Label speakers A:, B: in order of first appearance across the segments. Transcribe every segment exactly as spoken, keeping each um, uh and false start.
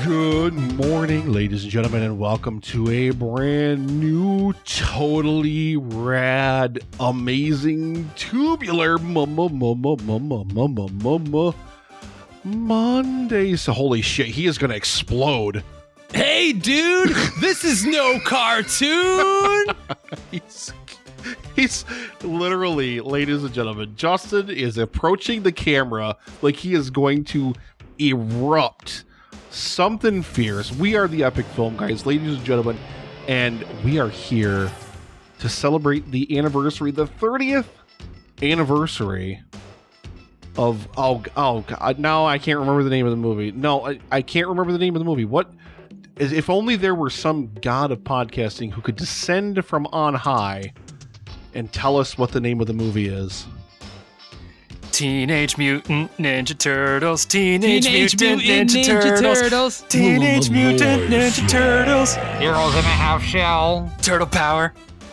A: Good morning, ladies and gentlemen, and welcome to a brand new, totally rad, amazing, tubular mama mama mama mama mama Monday. So holy shit, he is gonna explode.
B: Hey, dude, this is no cartoon.
A: he's, he's literally, ladies and gentlemen, Justin is approaching the camera like he is going to erupt something fierce. We are the Epic Film Guys, ladies and gentlemen, and we are here to celebrate the anniversary, the thirtieth anniversary of, oh, oh, God, now I can't remember the name of the movie. No, I, I can't remember the name of the movie. What? If only there were some god of podcasting who could descend from on high and tell us what the name of the movie is.
C: Teenage Mutant Ninja Turtles. Teenage,
B: Teenage
C: Mutant,
B: Mutant
C: Ninja,
B: Ninja
C: Turtles.
B: Turtles.
C: Teenage
A: Oh,
C: Mutant
A: Lord.
C: Ninja Turtles.
D: Heroes in a half shell.
C: Turtle power.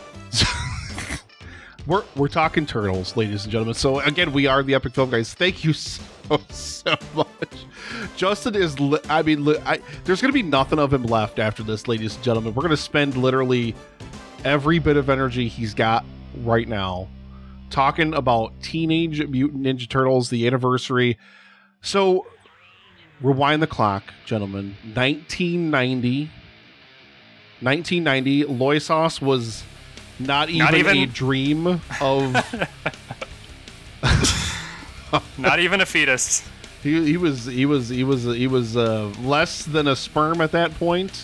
A: We're we're talking turtles, ladies and gentlemen. So again, we are the Epic Film Guys. Thank you so so much. Justin is, li- I mean, li- I, there's going to be nothing of him left after this, ladies and gentlemen. We're going to spend literally every bit of energy he's got right now talking about Teenage Mutant Ninja Turtles, the anniversary. So rewind the clock, gentlemen. nineteen ninety. nineteen ninety. Loisos was not even,
C: Not even-
A: a dream of.
C: Not even a fetus.
A: He, he was he was he was he was uh, less than a sperm at that point.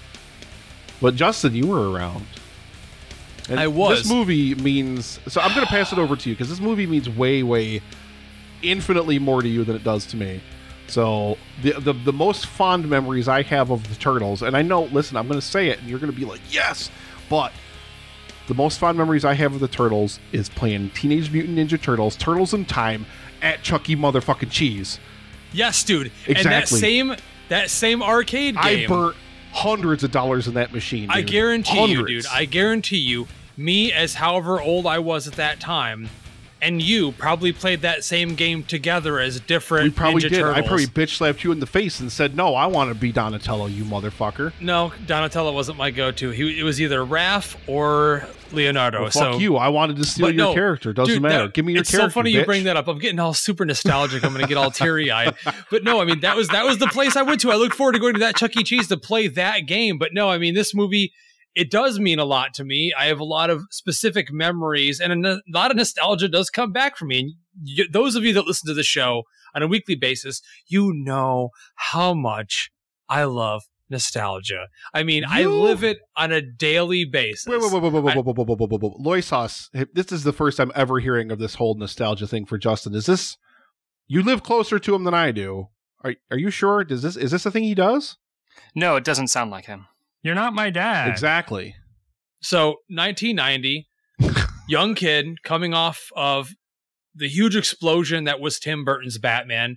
A: But Justin, you were around. And
B: I was.
A: This movie means, so I'm going to pass it over to you because this movie means way way infinitely more to you than it does to me. So the the the most fond memories I have of the Turtles, and I know, listen, I'm going to say it, and you're going to be like, yes, but the most fond memories I have of the Turtles is playing Teenage Mutant Ninja Turtles, Turtles in Time, at Chuck E. motherfucking Cheese.
B: Yes, dude. And that
A: Exactly.
B: same that same arcade
A: I
B: game.
A: burnt hundreds of dollars in that machine.
B: I
A: dude.
B: guarantee
A: hundreds.
B: you, dude. I guarantee you, me as however old I was at that time, and you probably played that same game together as different
A: We probably
B: Ninja
A: did.
B: Turtles.
A: I probably bitch slapped you in the face and said, "No, I want to be Donatello, you motherfucker."
B: No, Donatello wasn't my go-to. He it was either Raph or Leonardo.
A: Well,
B: so
A: fuck you. I wanted to steal
B: But
A: your
B: no,
A: character. Doesn't
B: dude,
A: matter.
B: that-
A: Give me your
B: it's
A: character.
B: so funny
A: bitch.
B: you bring that up. I'm getting all super nostalgic. I'm gonna get all teary-eyed. But no, I mean that was that was the place I went to. I look forward to going to that Chuck E. Cheese to play that game. But no, I mean this movie, it does mean a lot to me. I have a lot of specific memories, and a no- lot of nostalgia does come back for me. And you, those of you that listen to the show on a weekly basis, you know how much I love nostalgia. I mean, I
A: You-
B: live it on a daily basis.
A: Wait, wait, wait, wait, wait,
B: I-
A: wait, wait, wait, wait, wait, wait, wait. Loisos, this is the first I'm ever hearing of this whole nostalgia thing for Justin. Is this, you live closer to him than I do? Are Are you sure? Does this is this a thing he does?
C: No, it doesn't sound like him.
D: You're not my dad.
A: Exactly.
B: So nineteen ninety, young kid coming off of the huge explosion that was Tim Burton's Batman.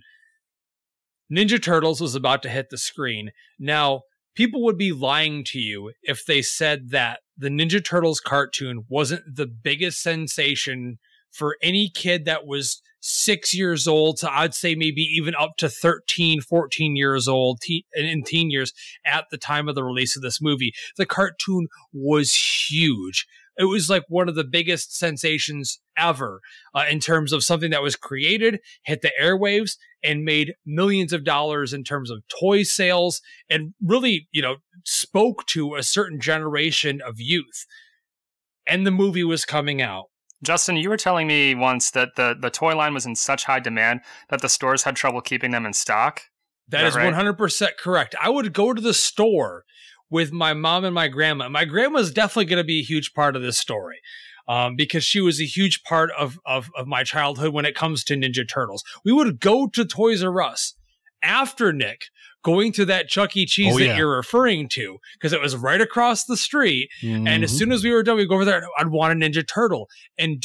B: Ninja Turtles was about to hit the screen. Now, people would be lying to you if they said that the Ninja Turtles cartoon wasn't the biggest sensation for any kid that was six years old to, I'd say maybe even up to thirteen, fourteen years old, teen, in teen years at the time of the release of this movie. The cartoon was huge. It was like one of the biggest sensations ever uh, in terms of something that was created, hit the airwaves, and made millions of dollars in terms of toy sales, and really, you know, spoke to a certain generation of youth. And the movie was coming out.
C: Justin, you were telling me once that the, the toy line was in such high demand that the stores had trouble keeping them in stock.
B: That
C: Is
B: is
C: that right?
B: one hundred percent correct. I would go to the store with my mom and my grandma. My grandma's definitely going to be a huge part of this story um, because she was a huge part of, of, of my childhood when it comes to Ninja Turtles. We would go to Toys R Us after Nick going to that Chuck E. Cheese
A: Oh,
B: that
A: yeah.
B: you're referring to because it was right across the street. And as
A: Mhm.
B: soon as we were done, we'd go over there and I'd want a Ninja Turtle. And dude,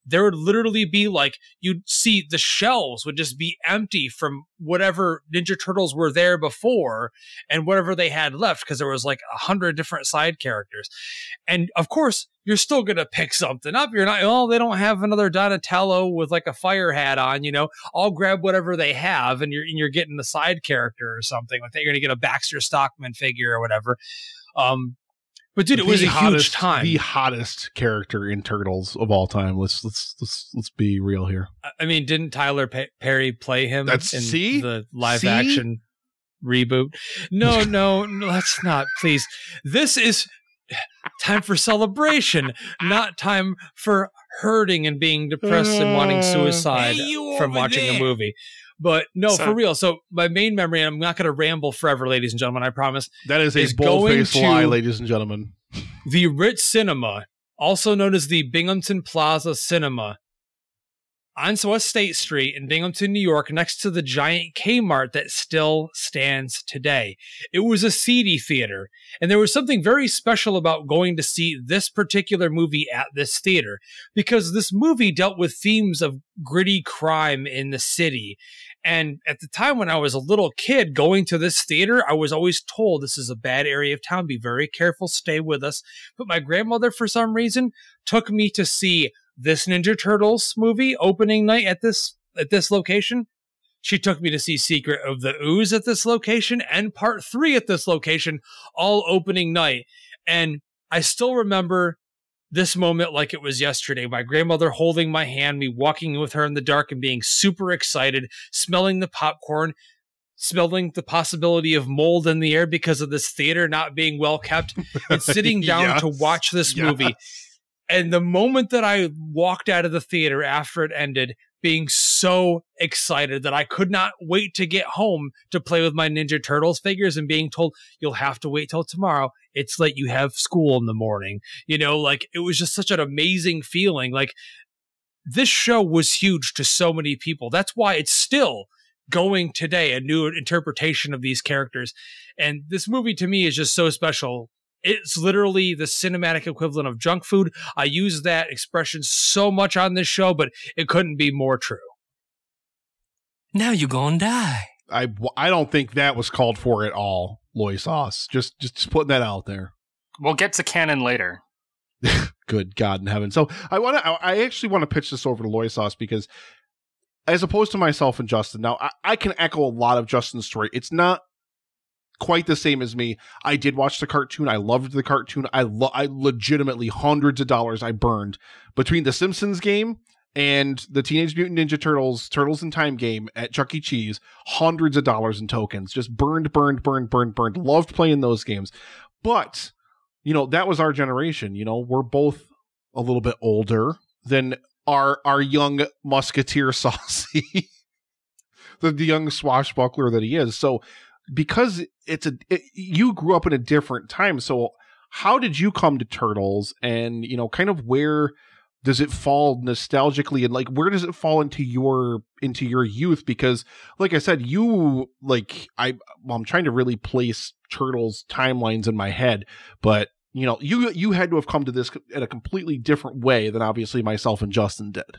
B: there would literally be like, you'd see the shelves would just be empty from whatever Ninja Turtles were there before and whatever they had left, because there was like a hundred different side characters. And of course, you're still going to pick something up. You're not, oh, they don't have another Donatello with like a fire hat on, you know, I'll grab whatever they have, and you're, and you're getting the side character or something. Like, you're going to get a Baxter Stockman figure or whatever. Um, But dude, it was
A: The
B: a
A: hottest,
B: huge time.
A: The hottest character in Turtles of all time. Let's let's let's let's be real here.
B: I mean, didn't Tyler Pe- Perry play him
A: That's-
B: in
A: see?
B: the live
A: See?
B: action reboot? No, no, no, let's not, please. This is time for celebration, not time for hurting and being depressed and wanting suicide
D: Hey, you
B: from
D: over
B: watching
D: there.
B: a movie. But no,
C: So-
B: for real. So my main memory, and I'm not going to ramble forever, ladies and gentlemen, I promise.
A: That is a
B: Is
A: bold-faced
B: going to-
A: lie, ladies and gentlemen.
B: The Ritz Cinema, also known as the Binghamton Plaza Cinema, on West State Street in Binghamton, New York, next to the giant Kmart that still stands today. It was a seedy theater, and there was something very special about going to see this particular movie at this theater, because this movie dealt with themes of gritty crime in the city. And at the time when I was a little kid going to this theater, I was always told this is a bad area of town. Be very careful. Stay with us. But my grandmother, for some reason, took me to see this Ninja Turtles movie opening night at this at this location. She took me to see Secret of the Ooze at this location and Part three at this location, all opening night. And I still remember this moment like it was yesterday. My grandmother holding my hand, me walking with her in the dark and being super excited, smelling the popcorn, smelling the possibility of mold in the air because of this theater not being well kept, and sitting down
A: Yes.
B: to watch this
A: Yes.
B: movie. And the moment that I walked out of the theater after it ended, being so excited that I could not wait to get home to play with my Ninja Turtles figures, and being told, you'll have to wait till tomorrow. It's late. You have school in the morning. You know, like, it was just such an amazing feeling. Like, this show was huge to so many people. That's why it's still going today, a new interpretation of these characters. And this movie to me is just so special. It's literally the cinematic equivalent of junk food. I use that expression so much on this show, but it couldn't be more true.
D: Now you gonna die.
A: I I don't think that was called for at all, Loy Sauce. Just just putting that out there.
C: We'll get to canon later.
A: Good God in heaven. So I want to. I actually want to pitch this over to Loy Sauce, because, as opposed to myself and Justin, now I, I can echo a lot of Justin's story. It's not quite the same as me. I did watch the cartoon. I loved the cartoon. I lo- I legitimately hundreds of dollars I burned between the Simpsons game and the Teenage Mutant Ninja Turtles Turtles in Time game at Chuck E. Cheese. Hundreds of dollars in tokens. Just burned, burned, burned, burned, burned. Loved playing those games. But, you know, that was our generation. You know, we're both a little bit older than our our young musketeer Saucy, the, the young swashbuckler that he is. So, because it's a it, you grew up in a different time, so how did you come to Turtles, and, you know, kind of where does it fall nostalgically, and like where does it fall into your into your youth? Because, like I said, you like I well, I'm trying to really place Turtles timelines in my head, but, you know, you you had to have come to this in a completely different way than obviously myself and Justin did.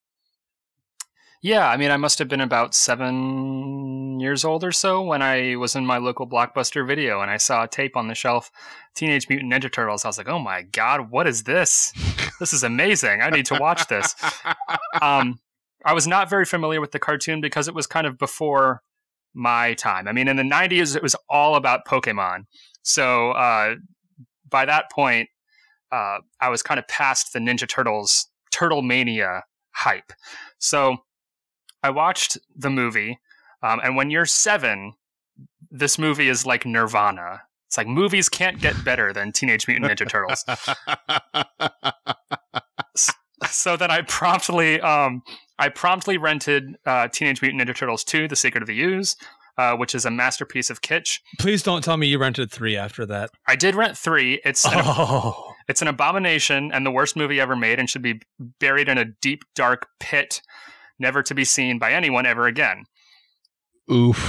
C: Yeah, I mean, I must have been about seven years old or so when I was in my local Blockbuster Video and I saw a tape on the shelf, Teenage Mutant Ninja Turtles. I was like, oh my God, what is this? This is amazing. I need to watch this. Um, I was not very familiar with the cartoon because it was kind of before my time. I mean, in the nineties, it was all about Pokemon. So uh, by that point, uh, I was kind of past the Ninja Turtles, Turtle Mania hype. So I watched the movie, um, and when you're seven, this movie is like Nirvana. It's like, movies can't get better than Teenage Mutant Ninja Turtles. So then I promptly, um, I promptly rented uh, Teenage Mutant Ninja Turtles two: The Secret of the Ooze, uh, which is a masterpiece of kitsch.
B: Please don't tell me you rented three after that.
C: I did rent three. It's an,
B: Oh,
C: it's an abomination and the worst movie ever made, and should be buried in a deep, dark pit, never to be seen by anyone ever again.
A: Oof.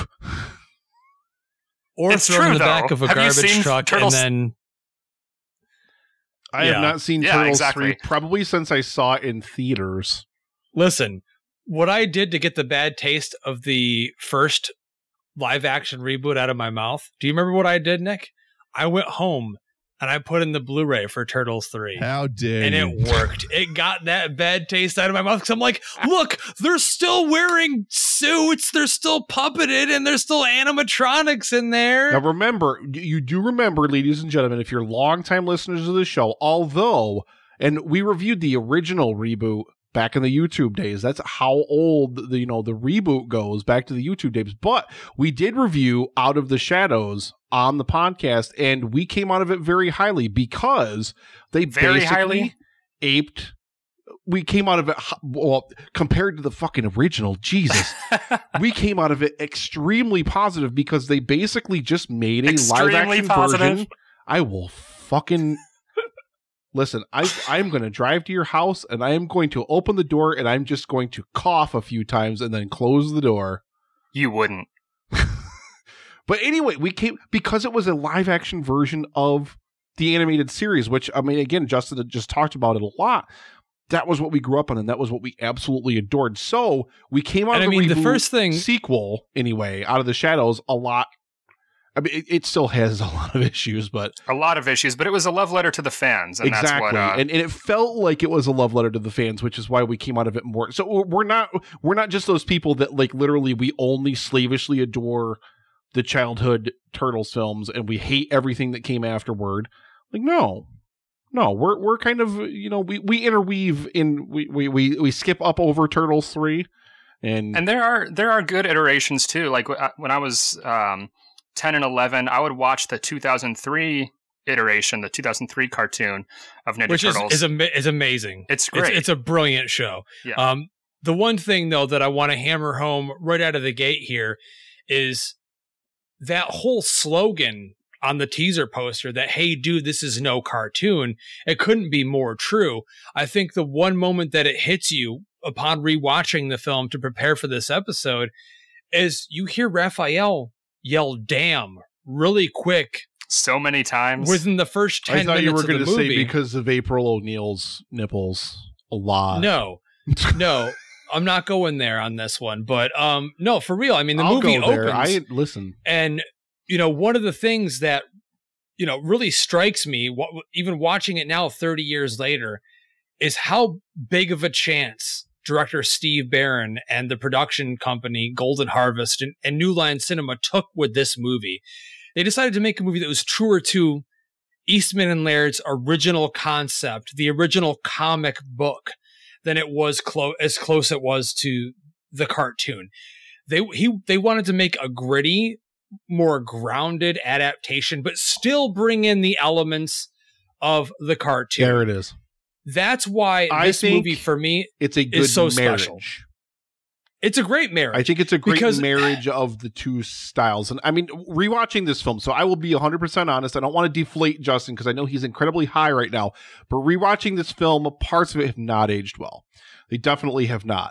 B: or
C: It's
B: thrown in
C: true,
B: the back
C: though.
B: of a
C: Have you
B: garbage
C: seen
B: truck
C: Turtles-
B: and then
A: I
B: Yeah.
A: have not seen
C: Yeah,
A: Turtles
C: exactly.
A: three probably since I saw it in theaters.
B: Listen, what I did to get the bad taste of the first live action reboot out of my mouth. Do you remember what I did, Nick? I went home and I put in the Blu-ray for Turtles three.
E: How dare
B: And
E: you?
B: it worked. It got that bad taste out of my mouth because I'm like, look, they're still wearing suits. They're still puppeted and there's still animatronics in there.
A: Now remember, you do remember, ladies and gentlemen, if you're longtime listeners of the show, although, and we reviewed the original reboot back in the YouTube days. That's how old the you know the reboot goes back to the YouTube days. But we did review Out of the Shadows on the podcast, and we came out of it very highly because they
C: Very
A: basically
C: highly?
A: aped. We came out of it h- well compared to the fucking original. Jesus, we came out of it extremely positive because they basically just made a live
C: Extremely
A: action
C: positive?
A: version. I will fucking. Listen, I, I'm going to drive to your house and I am going to open the door and I'm just going to cough a few times and then close the door.
C: You wouldn't.
A: But anyway, we came because it was a live action version of the animated series, which, I mean, again, Justin had just talked about it a lot. That was what we grew up on and that was what we absolutely adored. So we came out
B: And
A: of
B: I
A: the
B: mean, the
A: reboot
B: first thing-
A: sequel, anyway, Out of the Shadows a lot. I mean, it, it still has a lot of issues, but
C: A lot of issues, but it was a love letter to the fans, and
A: exactly,
C: that's what. Uh,
A: and, and it felt like it was a love letter to the fans, which is why we came out of it more. So we're not we're not just those people that like literally we only slavishly adore the childhood Turtles films and we hate everything that came afterward. Like no, no, we're we're kind of you know we, we interweave in we, we we we skip up over Turtles three, and
C: and there are there are good iterations too. Like wh- when I was um, ten and eleven, I would watch the two thousand three iteration, the two thousand three cartoon of Ninja
B: which is
C: Turtles.
B: is, ama- is amazing.
C: It's great.
B: It's, it's a brilliant show.
C: Yeah.
B: Um, the one thing though that I want to hammer home right out of the gate here is that whole slogan on the teaser poster that, hey, dude, this is no cartoon. It couldn't be more true. I think the one moment that it hits you upon rewatching the film to prepare for this episode is you hear Raphael yell, damn, really quick
C: so many times.
B: within the first ten
A: I thought
B: minutes
A: you were
B: of
A: going
B: the
A: to say
B: movie.
A: because of April O'Neil's nipples a lot.
B: No, no, I'm not going there on this one. But um, no, for real. I mean, the
A: I'll
B: movie
A: go there.
B: opens,
A: I listen.
B: and you know, one of the things that you know really strikes me, what, even watching it now, thirty years later, is how big of a chance director Steve Barron and the production company Golden Harvest and, and New Line Cinema took with this movie. They decided to make a movie that was truer to Eastman and Laird's original concept, the original comic book, than it was close as close it was to the cartoon. They he they wanted to make a gritty, more grounded adaptation, but still bring in the elements of the cartoon.
A: There it is.
B: That's why
A: I
B: this
A: think
B: movie for me,
A: It's a good
B: is so
A: marriage.
B: special. it's a great marriage.
A: I think it's a great
B: Because-
A: marriage of the two styles. And I mean, rewatching this film, so I will be one hundred percent honest. I don't want to deflate Justin because I know he's incredibly high right now. But rewatching this film, parts of it have not aged well. They definitely have not.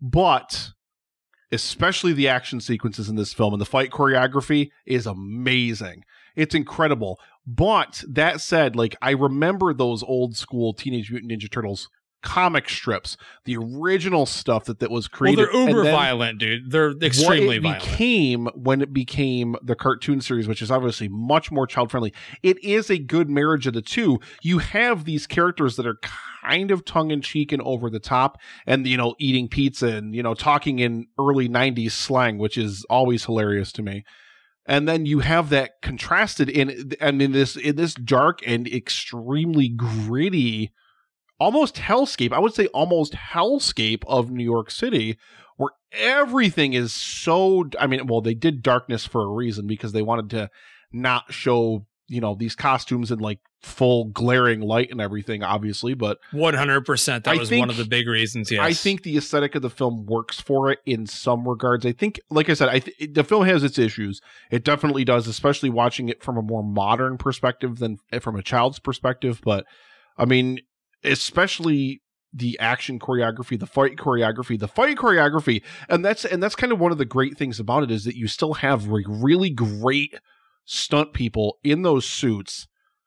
A: But especially the action sequences in this film and the fight choreography is amazing. It's incredible. But that said, like, I remember those old school Teenage Mutant Ninja Turtles comic strips, the original stuff that, that was
B: well,
A: created.
B: they're uber
A: and then
B: violent, dude. They're extremely
A: what it
B: violent.
A: became when it became the cartoon series, which is obviously much more child friendly. It is a good marriage of the two. You have these characters that are kind of tongue in cheek and over the top, and you know, eating pizza and you know, talking in early nineties slang, which is always hilarious to me. And then you have that contrasted in, and in this in this dark and extremely gritty, almost hellscape. I would say almost hellscape of New York City, where everything is so. I mean, well, they did darkness for a reason because they wanted to not show you know these costumes in like full glaring light and everything, obviously. But
B: one hundred percent. That
A: I
B: was
A: think-
B: one of the big reasons. Yes.
A: I think the aesthetic of the film works for it in some regards. I think, like I said, I th- the film has its issues. It definitely does, especially watching it from a more modern perspective than from a child's perspective. But I mean, especially the action choreography, the fight choreography, the fight choreography, and that's and that's kind of one of the great things about it is that you still have re- really great stunt people in those suits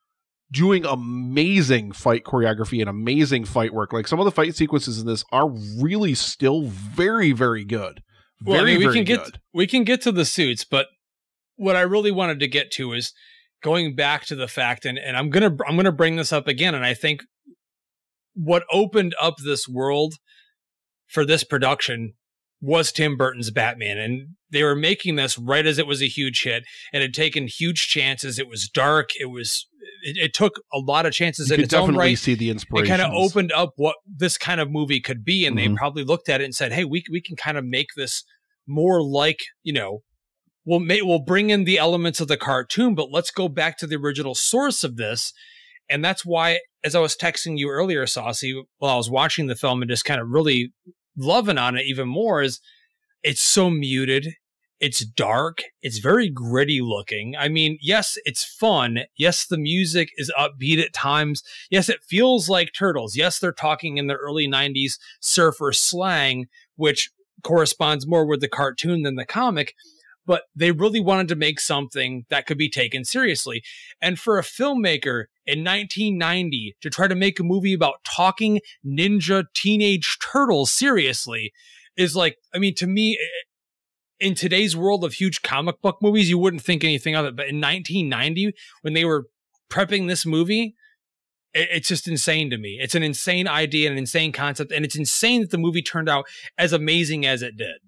A: doing amazing fight choreography and amazing fight work. Like some of the fight sequences in this are really still very, very good. Very,
B: well, I mean, we
A: very
B: can
A: good.
B: get we can get to the suits, but what I really wanted to get to is going back to the fact, and, and I'm gonna I'm gonna bring this up again, and I think what opened up this world for this production was Tim Burton's Batman, and they were making this right as it was a huge hit. It had taken huge chances. It was dark. It was. It, it took a lot of chances
A: You
B: in
A: could
B: its own
A: definitely
B: right.
A: see the
B: It
A: inspiration.
B: kind of opened up what this kind of movie could be, and
A: Mhm.
B: they probably looked at it and said, "Hey, we we can kind of make this more like, you know, we'll may, we'll bring in the elements of the cartoon, but let's go back to the original source of this." And that's why, as I was texting you earlier, Saucy, while I was watching the film and just kind of really loving on it even more, is it's so muted. It's dark. It's very gritty looking. I mean, yes, it's fun. Yes, the music is upbeat at times. Yes, it feels like Turtles. Yes, they're talking in the early nineties surfer slang, which corresponds more with the cartoon than the comic. But they really wanted to make something that could be taken seriously. And for a filmmaker in nineteen ninety to try to make a movie about talking ninja teenage turtles seriously is like, I mean, to me, in today's world of huge comic book movies, you wouldn't think anything of it. But in nineteen ninety, when they were prepping this movie, it, it's just insane to me. It's an insane idea, an insane concept. And it's insane that the movie turned out as amazing as it did.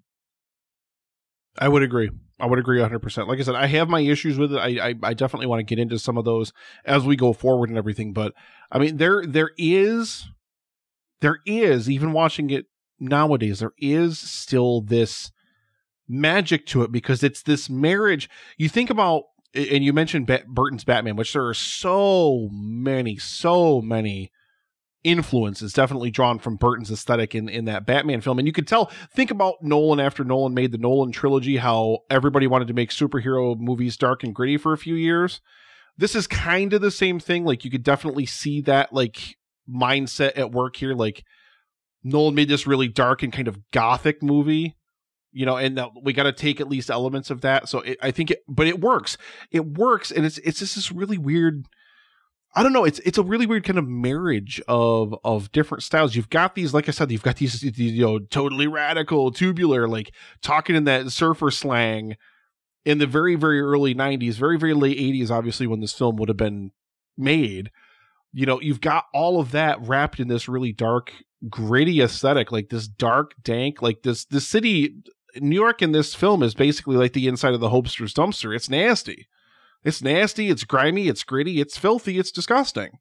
A: I would agree. I would agree one hundred percent. Like I said, I have my issues with it. I, I I definitely want to get into some of those as we go forward and everything. But I mean, there there is there is even watching it nowadays, there is still this magic to it because it's this marriage. You think about, and you mentioned Bat- Burton's Batman, which there are so many, so many influences definitely drawn from Burton's aesthetic in, in that Batman film. And you could tell, think about Nolan after Nolan made the Nolan trilogy, how everybody wanted to make superhero movies dark and gritty for a few years. This is kind of the same thing. Like you could definitely see that like mindset at work here. Like Nolan made this really dark and kind of gothic movie, you know, and uh, we got to take at least elements of that. So it, I think it, but it works. It works. And it's, it's just this really weird, I don't know. It's it's a really weird kind of marriage of of different styles. You've got these, like I said, you've got these, these you know, totally radical, tubular, like talking in that surfer slang in the very, very early nineties, very, very late eighties, obviously, when this film would have been made. You know, you've got all of that wrapped in this really dark, gritty aesthetic, like this dark, dank, like this, this city, New York in this film is basically like the inside of the Hopester's dumpster. It's nasty. It's nasty, it's grimy, it's gritty, it's filthy, it's disgusting.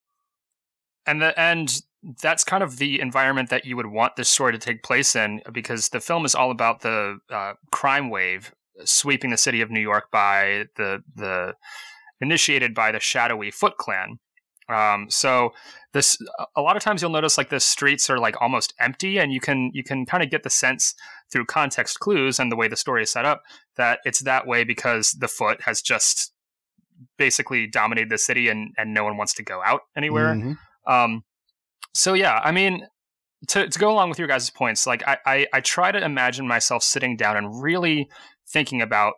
C: And the, and that's kind of the environment that you would want this story to take place in, because the film is all about the uh, crime wave sweeping the city of New York by the the initiated by the shadowy Foot Clan. Um, so this a lot of times you'll notice like the streets are like almost empty, and you can you can kind of get the sense through context clues and the way the story is set up that it's that way because the Foot has just basically dominated the city and, and no one wants to go out anywhere.
A: Mm-hmm.
C: Um, so yeah, I mean, to, to go along with your guys' points, like I, I, I try to imagine myself sitting down and really thinking about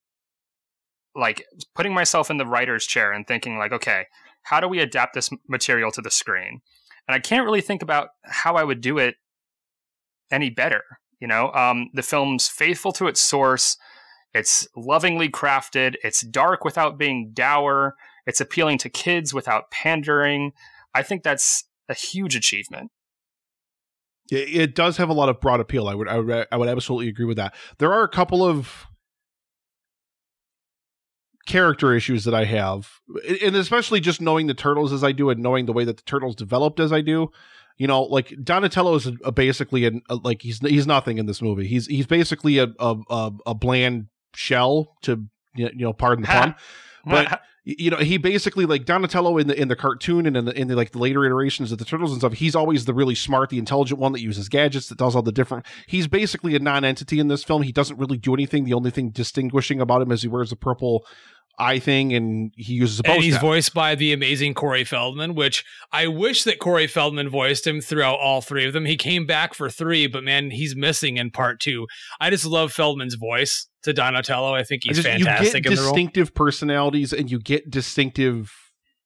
C: like putting myself in the writer's chair and thinking like, okay, how do we adapt this material to the screen? And I can't really think about how I would do it any better. You know, um, the film's faithful to its source. It's lovingly crafted. It's dark without being dour. It's appealing to kids without pandering. I think that's a huge achievement.
A: It, it does have a lot of broad appeal. I would, I would, I would absolutely agree with that. There are a couple of character issues that I have, and especially just knowing the Turtles as I do and knowing the way that the Turtles developed as I do. You know, like Donatello is a, a basically a, a, like he's he's nothing in this movie. He's he's basically a a, a, a bland shell, to you know, pardon the pun. But you know, he basically, like Donatello in the in the cartoon and in the in the like the later iterations of the Turtles and stuff, he's always the really smart, the intelligent one that uses gadgets, that does all the different. He's basically a non-entity in this film. He doesn't really do anything. The only thing distinguishing about him is he wears a purple eye thing and he uses a bow
B: And he's
A: staff.
B: voiced by the amazing Corey Feldman, which I wish that Corey Feldman voiced him throughout all three of them. He came back for three, but man, he's missing in part two. I just love Feldman's voice to Donatello. I think he's
A: Just,
B: fantastic
A: you get
B: in the role.
A: distinctive personalities and you get distinctive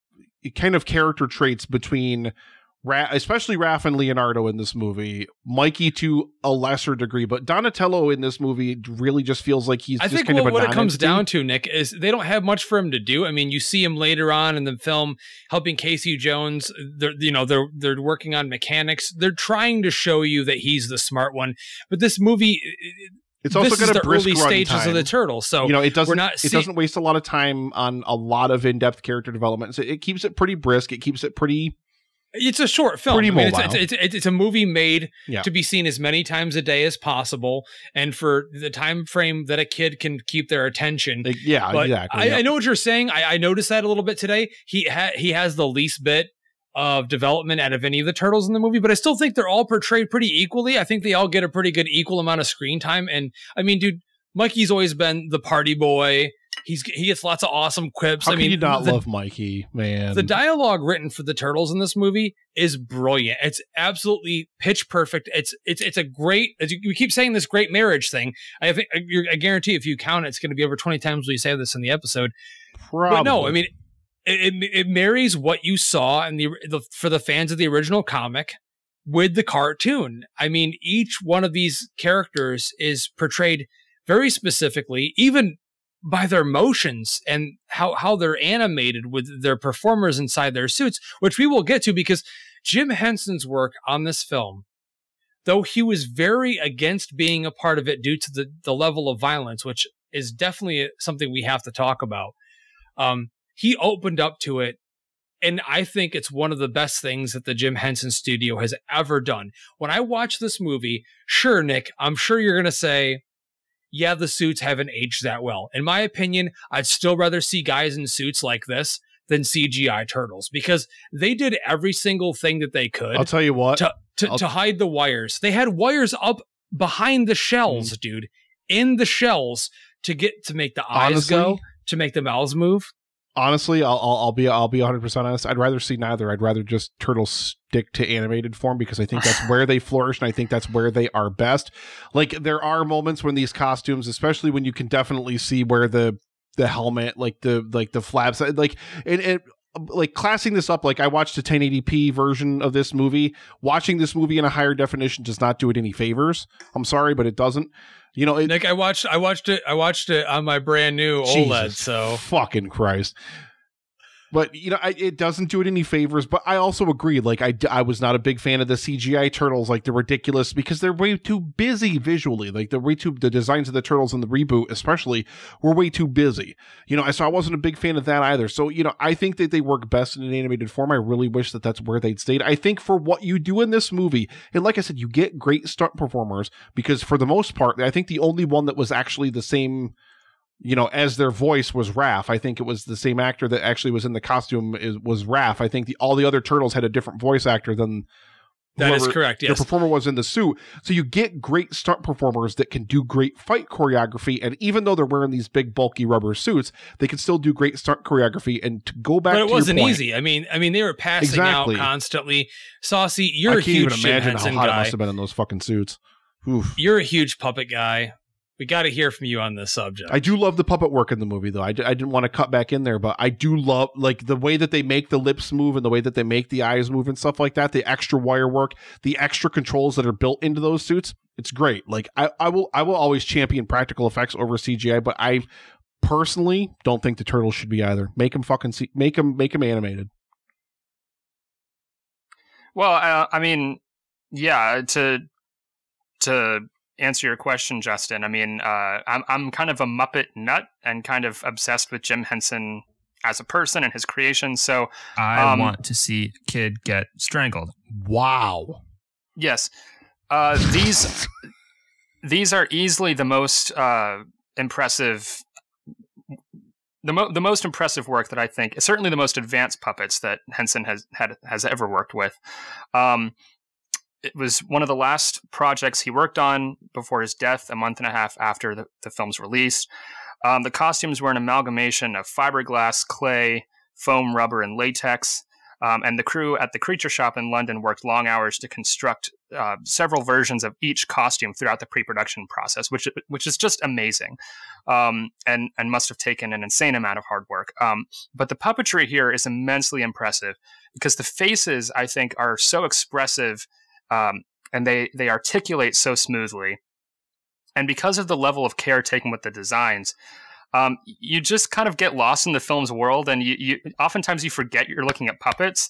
A: kind of character traits between Ra- especially Raph and Leonardo in this movie, Mikey to a lesser degree, but Donatello in this movie really just feels like he's
B: I
A: just
B: think
A: kind
B: what,
A: of a
B: what it comes
A: non-entity.
B: down to, Nick, is they don't have much for him to do. I mean, you see him later on in the film helping Casey Jones. They're, you know, they're they're working on mechanics. They're trying to show you that he's the smart one. But this movie,
A: It's also
B: this
A: got
B: is
A: a
B: the
A: brisk
B: early
A: run
B: stages
A: time.
B: of the Turtles. So
A: you know, it doesn't
B: we're not
A: it
B: see-
A: doesn't waste a lot of time on a lot of in-depth character development. So it keeps it pretty brisk. It keeps it pretty.
B: It's a short film.
A: Pretty
B: I mean, it's,
A: mobile.
B: it's, it's, it's a movie made
A: Yeah.
B: to be seen as many times a day as possible, and for the time frame that a kid can keep their attention.
A: Like, yeah,
B: But
A: exactly.
B: I,
A: yeah.
B: I know what you're saying. I, I noticed that a little bit today. He ha- he has the least bit of development out of any of the turtles in the movie, but I still think they're all portrayed pretty equally. I think they all get a pretty good equal amount of screen time. And I mean, dude, Mikey's always been the party boy. He's he gets lots of awesome quips.
A: How
B: I
A: can
B: mean,
A: you not
B: the,
A: love Mikey, man?
B: the dialogue written for the turtles in this movie is brilliant. It's absolutely pitch perfect. It's it's it's a great. As you, we keep saying this great marriage thing. I think I guarantee if you count it, it's going to be over twenty times we say this in the episode.
A: Probably.
B: But no, I mean, it, it, it marries what you saw in the, the for the fans of the original comic with the cartoon. I mean, each one of these characters is portrayed very specifically, even by their motions and how, how they're animated with their performers inside their suits, which we will get to, because Jim Henson's work on this film, though he was very against being a part of it due to the, the level of violence, which is definitely something we have to talk about. Um, he opened up to it. And I think it's one of the best things that the Jim Henson studio has ever done. When I watch this movie, sure, Nick, I'm sure you're going to say, yeah, the suits haven't aged that well. In my opinion, I'd still rather see guys in suits like this than C G I turtles, because they did every single thing that they could
A: I'll tell you what.
B: to, to,
A: I'll-
B: to hide the wires. They had wires up behind the shells,
A: Mm.
B: dude, in the shells to get to make the eyes
A: Honestly-
B: go, to make the mouths move.
A: Honestly, I'll, I'll I'll be I'll be one hundred percent honest. I'd rather see neither. I'd rather just turtles stick to animated form, because I think that's where they flourish, and I think that's where they are best. Like, there are moments when these costumes, especially when you can definitely see where the the helmet, like the like the flaps, like it, it like classing this up. Like, I watched a ten eighty p version of this movie. Watching this movie in a higher definition does not do it any favors. I'm sorry, but it doesn't. You know, it,
B: Nick, I watched I watched it I watched it on my brand new OLED,
A: Jesus
B: so
A: fucking Christ. But, you know, I, it doesn't do it any favors. But I also agree. Like, I, I was not a big fan of the C G I turtles. Like, they're ridiculous because they're way too busy visually. Like, they're way too, the designs of the turtles in the reboot, especially, were way too busy. You know, so I wasn't a big fan of that either. So, you know, I think that they work best in an animated form. I really wish that that's where they'd stayed. I think for what you do in this movie, and like I said, you get great stunt performers, because for the most part, I think the only one that was actually the same, you know, as their voice was Raph. I think it was the same actor that actually was in the costume is, was Raph. I think the all the other turtles had a different voice actor than
B: that is
A: whoever
B: correct.
A: the
B: Yes.
A: performer was in the suit. So you get great stunt performers that can do great fight choreography, and even though they're wearing these big bulky rubber suits, they can still do great stunt choreography. And to go back,
B: But
A: to
B: it
A: your
B: wasn't
A: point,
B: easy. I mean, I mean, they were passing
A: Exactly.
B: out constantly. Saucy, you're
A: I
B: a
A: can't
B: huge
A: even
B: Jim
A: imagine
B: Henson
A: how hot it
B: guy.
A: must have been in those fucking suits. Oof.
B: You're a huge puppet guy. We got to hear from you on this subject.
A: I do love the puppet work in the movie, though. I, d- I didn't want to cut back in there, but I do love, like, the way that they make the lips move and the way that they make the eyes move and stuff like that. The extra wire work, the extra controls that are built into those suits. It's great. Like, I, I will I will always champion practical effects over C G I, but I personally don't think the turtles should be either. Make them fucking see, make them make them animated.
C: Well, uh, I mean, yeah. To to answer your question, Justin, I mean, uh, I'm I'm kind of a Muppet nut and kind of obsessed with Jim Henson as a person and his creation. So
E: I
C: Um,
E: want to see a kid get strangled.
A: Wow.
C: yes, uh, these these are easily the most uh, impressive. The, mo- the most impressive work that I think, certainly the most advanced puppets that Henson has had has ever worked with. Um, it was one of the last projects he worked on before his death, a month and a half after the, the film's release. Um, the costumes were an amalgamation of fiberglass, clay, foam, rubber, and latex. Um, and the crew at the Creature Shop in London worked long hours to construct uh, several versions of each costume throughout the pre-production process, which which is just amazing. um, and and must have taken an insane amount of hard work. Um, but the puppetry here is immensely impressive because the faces, I think, are so expressive, um, and they they articulate so smoothly, and because of the level of care taken with the designs. Um, you just kind of get lost in the film's world, and you, you oftentimes you forget you're looking at puppets.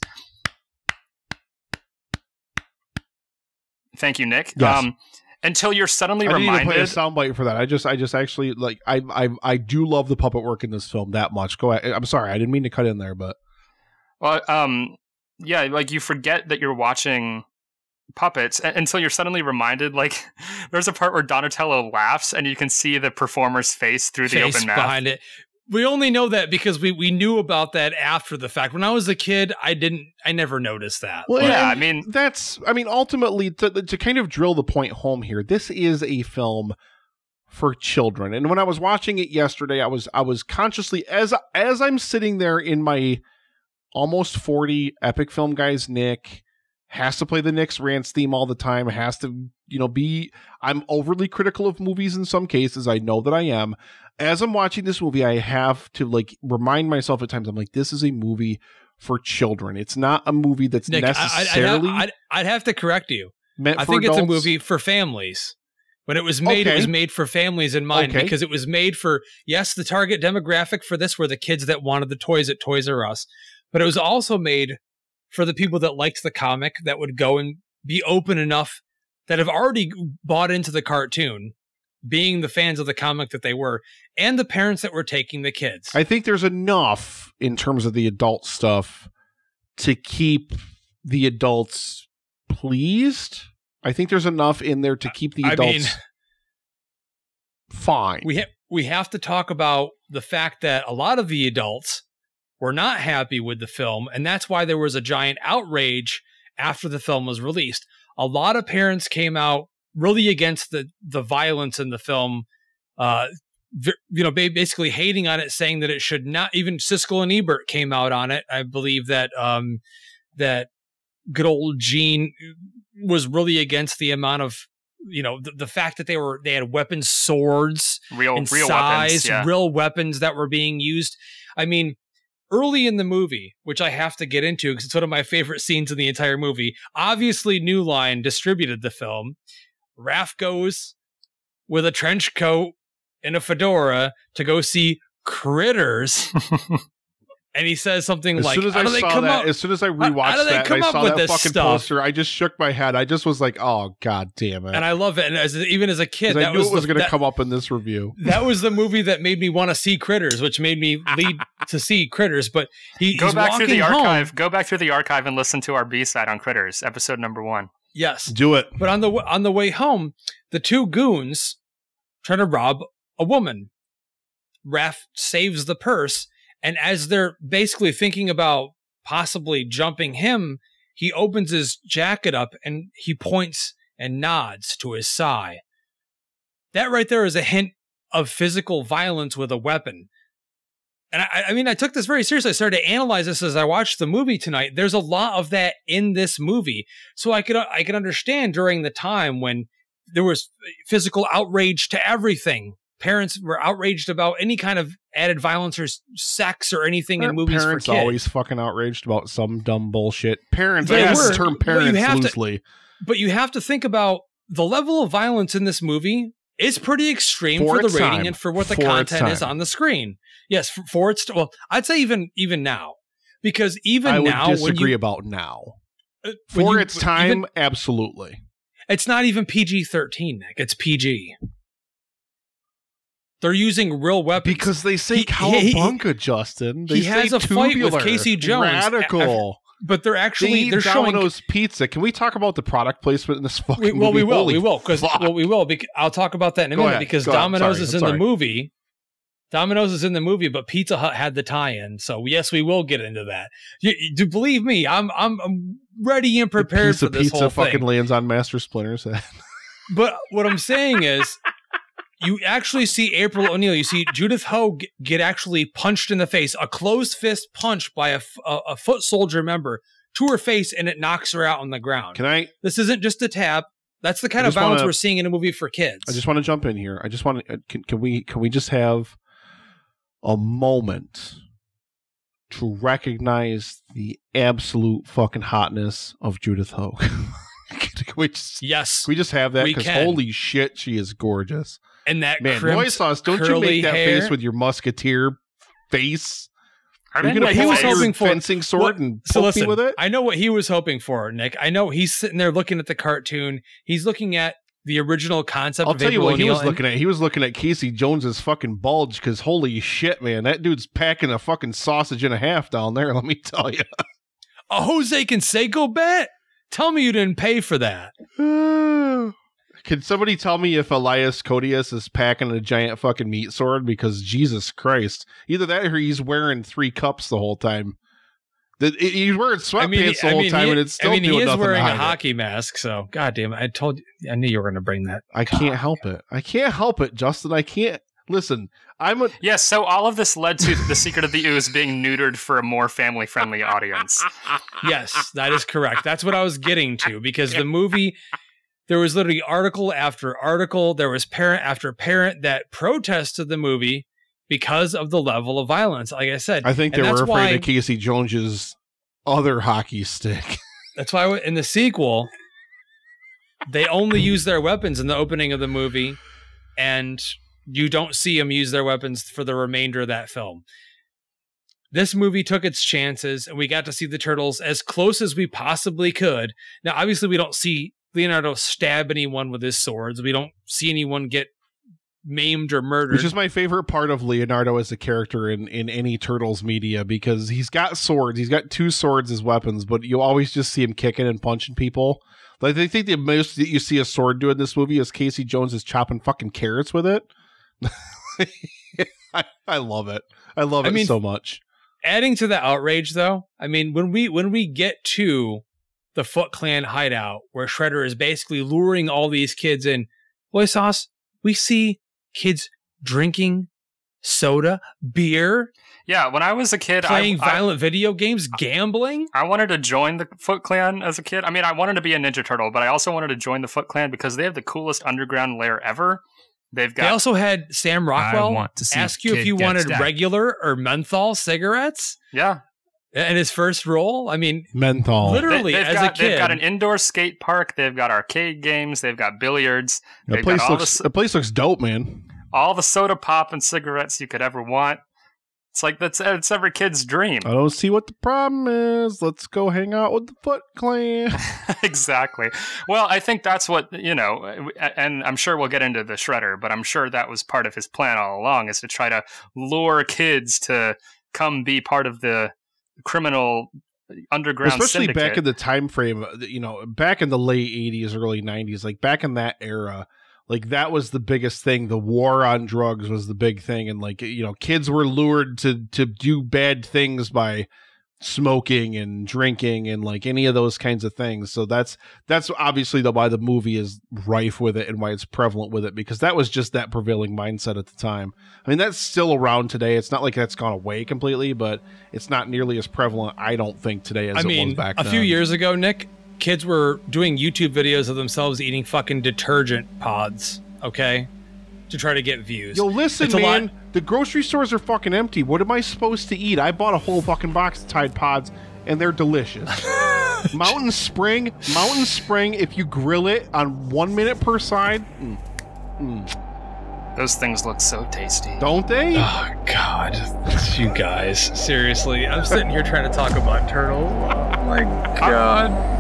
C: Thank you, Nick.
A: Yes.
C: Um, until you're suddenly
A: I
C: reminded.
A: need to play a soundbite for that. I just, I just actually like, I, I, I do love the puppet work in this film that much. Go ahead. I'm sorry, I didn't mean to cut in there, but
C: Well, um, yeah, like you forget that you're watching puppets a- until you're suddenly reminded. Like, there's a part where Donatello laughs, and you can see the performer's face through the
B: Face
C: open mouth.
B: behind it. We only know that because we, we knew about that after the fact. When I was a kid, I didn't. I never noticed that.
A: well,
C: Yeah,
A: and
C: I mean-
A: that's, I mean, ultimately to, to kind of drill the point home here. This is a film for children, and when I was watching it yesterday, I was, I was consciously as as I'm sitting there in my almost forty Epic Film Guys, Nick has to play the Nick's Rants theme all the time, has to, you know, be, I'm overly critical of movies in some cases. I know that I am. As I'm watching this movie, I have to like remind myself at times, I'm like, this is a movie for children. It's not a movie that's
B: Nick, I, I'd,
A: necessarily
B: I'd, I'd, I'd have to correct you.
A: meant
B: I
A: for
B: think it's a
A: adults.
B: movie for families. When it was made,
A: Okay.
B: it was made for families in mind
A: Okay.
B: because it was made for, yes, the target demographic for this were the kids that wanted the toys at Toys R Us, but it was also made for the people that liked the comic that would go and be open enough that have already bought into the cartoon, being the fans of the comic that they were, and the parents that were taking the kids.
A: I think there's enough in terms of the adult stuff to keep the adults pleased. I think there's enough in there to keep the
B: I
A: adults
B: mean,
A: fine.
B: we ha- we have to talk about the fact that a lot of the adults were not happy with the film, and that's why there was a giant outrage after the film was released. A lot of parents came out really against the the violence in the film, uh, v- you know, ba- basically hating on it, saying that it should not. Even Siskel and Ebert came out on it. I believe that um, that good old Gene was really against the amount of, you know, the, the fact that they were they had weapons, swords,
C: Real,
B: in
C: real
B: size,
C: weapons. Yeah.
B: real weapons that were being used. I mean, early in the movie, which I have to get into because it's one of my favorite scenes in the entire movie. Obviously, New Line distributed the film. Raph goes with a trench coat and a fedora to go see Critters. And he says something
A: As
B: like,
A: soon as
B: how
A: I
B: do they
A: saw
B: come
A: that,
B: up?
A: as soon as I
B: how
A: rewatched
B: do they
A: that,
B: come
A: and I
B: up
A: saw
B: with
A: that
B: this
A: fucking
B: stuff?
A: poster, I just shook my head. I just was like, "Oh god damn it!"
B: And I love it. And as even as a kid,
A: 'Cause I
B: that
A: knew
B: was,
A: it was
B: the-
A: going to
B: that-
A: come up in this review.
B: that was the movie that made me want to see Critters, which made me lead to see Critters. But he,
C: Go
B: he's
C: back through
B: walking
C: the
B: home.
C: archive. Go back through the archive and listen to our B side on Critters, episode number one.
B: Yes,
A: Do it.
B: but on the w- on the way home, the two goons trying to rob a woman. Raph saves the purse, and as they're basically thinking about possibly jumping him, he opens his jacket up and he points and nods to his side. That right there is a hint of physical violence with a weapon. And I, I mean, I took this very seriously. I started to analyze this as I watched the movie tonight. There's a lot of that in this movie. So I could I could understand during the time when there was physical outrage to everything. Parents were outraged about any kind of added violence or s- sex or anything in
A: Aren't
B: movies
A: parents
B: for kids.
A: always fucking outraged about some dumb bullshit. Parents,
B: They
A: I use
B: were,
A: the term
B: but you
A: parents
B: have to-
A: loosely.
B: But you have to think about the level of violence in this movie is pretty extreme
A: For
B: for, the
A: its
B: rating
A: time.
B: and for what the
A: For its
B: content is
A: time.
B: on the screen. Yes, for, for its well, I'd say even even now, because even
A: I would
B: now when
A: disagree
B: you,
A: about now.
B: uh, when
A: For
B: you-
A: its time,
B: even-
A: absolutely.
B: it's not even P G thirteen, Nick. It's P G. They're using real weapons
A: Because they say
B: He-
A: cowabunga, Justin. They
B: he has
A: say
B: a fight with
A: tubular,
B: Casey Jones.
A: Radical.
B: but they're
A: They
B: actually
A: eat
B: they're showing.
A: Domino's pizza. Can we talk about the product placement in this fucking
B: We, well,
A: movie?
B: we will,
A: Holy
B: we will, because
A: fuck.
B: well, we will. Because I'll talk about that in a
A: Go
B: minute.
A: ahead,
B: Because
A: go ahead.
B: Domino's
A: Sorry,
B: is
A: I'm
B: in
A: sorry.
B: the movie. Domino's is in the movie, but Pizza Hut had the tie-in. So yes, we will get into that. You, you, do believe me, I'm I'm I'm ready and
A: The
B: prepared
A: piece
B: for
A: of
B: this
A: pizza
B: whole
A: fucking
B: thing.
A: lands on Master Splinter's head.
B: But what I'm saying is, you actually see April O'Neil. You see Judith Ho g- get actually punched in the face, a closed fist punch by a, f- a, a foot soldier member to her face, and it knocks her out on the ground.
A: Can I?
B: This isn't just a tap. That's the kind
A: I
B: of
A: just
B: violence
A: wanna-
B: we're seeing in a movie for kids.
A: I just want to jump in here. I just want to. Can, can we? Can we just have a moment to recognize the absolute fucking hotness of Judith Hogue? Can we just,
B: yes.
A: can we just have that?
B: We
A: Because
B: can.
A: holy shit, she is gorgeous.
B: And that
A: Man,
B: crimped,
A: Roy Sauce, don't you
B: curly
A: make that
B: hair.
A: face with your musketeer face?
C: I
A: Are you
C: didn't
A: going to
C: make
B: he
A: pull
B: was
A: out your
B: hoping for-
A: fencing sword
B: What-
A: and
B: So
A: poke
B: listen,
A: me with it?
B: I know what he was hoping for, Nick. I know he's sitting there looking at the cartoon. He's looking at the original concept
A: I'll
B: of
A: tell you
B: April
A: what he
B: O'Neil,
A: was
B: and-
A: looking at. He was looking at Casey Jones's fucking bulge because holy shit, man, that dude's packing a fucking sausage and a half down there. Let me tell you.
B: a Jose Canseco bet? Tell me you didn't pay for that.
A: Can somebody tell me if Elias Codius is packing a giant fucking meat sword? Because Jesus Christ, either that or he's wearing three cups the whole time. The, he's wearing sweatpants
B: I mean, he-
A: the
B: I
A: whole
B: mean,
A: time,
B: he,
A: and it's still
B: I mean,
A: doing
B: he is
A: nothing to
B: wearing a
A: hide it.
B: hockey mask. So, goddamn, I told you, I knew you were going to bring that.
A: I can't help it. I can't help it, Justin. I can't. Listen, I'm a.
C: Yes, so all of this led to The Secret of the Ooze being neutered for a more family-friendly audience.
B: Yes, that is correct. That's what I was getting to because the movie, there was literally article after article. There was parent after parent that protested the movie because of the level of violence. Like I said,
A: I think they
B: and
A: were
B: that's
A: afraid
B: why-
A: of Casey Jones's other hockey stick.
B: That's why in the sequel, they only use their weapons in the opening of the movie, and you don't see them use their weapons for the remainder of that film. This movie took its chances, and we got to see the turtles as close as we possibly could. Now, obviously, we don't see Leonardo stab anyone with his swords. We don't see anyone get maimed or murdered.
A: Which is my favorite part of Leonardo as a character in, in any Turtles media, because he's got swords. He's got two swords as weapons, but you always just see him kicking and punching people. Like, I think the most that you see a sword do in this movie is Casey Jones is chopping fucking carrots with it. I, I love it. I love
B: I
A: it
B: mean,
A: so much.
B: Adding to the outrage, though, I mean, when we when we get to the Foot Clan hideout, where Shredder is basically luring all these kids in, Boy Sauce, we see kids drinking soda, beer,
C: Yeah, when I was a kid,
B: playing
C: I, I,
B: violent video games, gambling.
C: I wanted to join the Foot Clan as a kid. I mean, I wanted to be a Ninja Turtle, but I also wanted to join the Foot Clan because they have the coolest underground lair ever. They've
B: They
C: got
B: also had Sam Rockwell
E: want to see
B: ask you if
E: kid
B: you
E: get
B: wanted
E: stabbed.
B: regular or menthol cigarettes
C: yeah,
B: in his first role. I mean,
A: Menthol.
B: literally,
C: They, they've
B: as
C: got,
B: a kid,
C: they've got an indoor skate park. They've got arcade games. They've got billiards.
A: The
C: They've
A: place
C: got all
A: looks
C: the,
A: the place looks dope, man.
C: all the soda pop and cigarettes you could ever want. It's like that's it's every kid's dream.
A: I don't see what the problem is. Let's go hang out with the Foot Clan.
C: Exactly. Well, I think that's what, you know, and I'm sure we'll get into the Shredder, but I'm sure that was part of his plan all along, is to try to lure kids to come be part of the criminal underground
A: Especially
C: syndicate.
A: back in the time frame, you know, back in the late eighties, early nineties, like back in that era, like that was the biggest thing. The war on drugs was the big thing, and like, you know, kids were lured to to do bad things by smoking and drinking and like any of those kinds of things. So that's that's obviously the why the movie is rife with it and why it's prevalent with it, because that was just that prevailing mindset at the time. I mean, that's still around today. It's not like that's gone away completely, but it's not nearly as prevalent, I don't think, today as
B: I
A: it
B: mean,
A: was back
B: a
A: then.
B: few years ago, Nick, kids were doing YouTube videos of themselves eating fucking detergent pods, okay, to try to get views.
A: Yo, listen,
B: It's a
A: man.
B: lot-
A: The grocery stores are fucking empty. What am I supposed to eat? I bought a whole fucking box of Tide Pods, and they're delicious. Mountain Spring, Mountain Spring. If you grill it on one minute per side, mm, mm.
C: Those things look so tasty.
A: Don't they?
B: Oh God, you guys! Seriously, I'm sitting here trying to talk about turtles. Oh my God!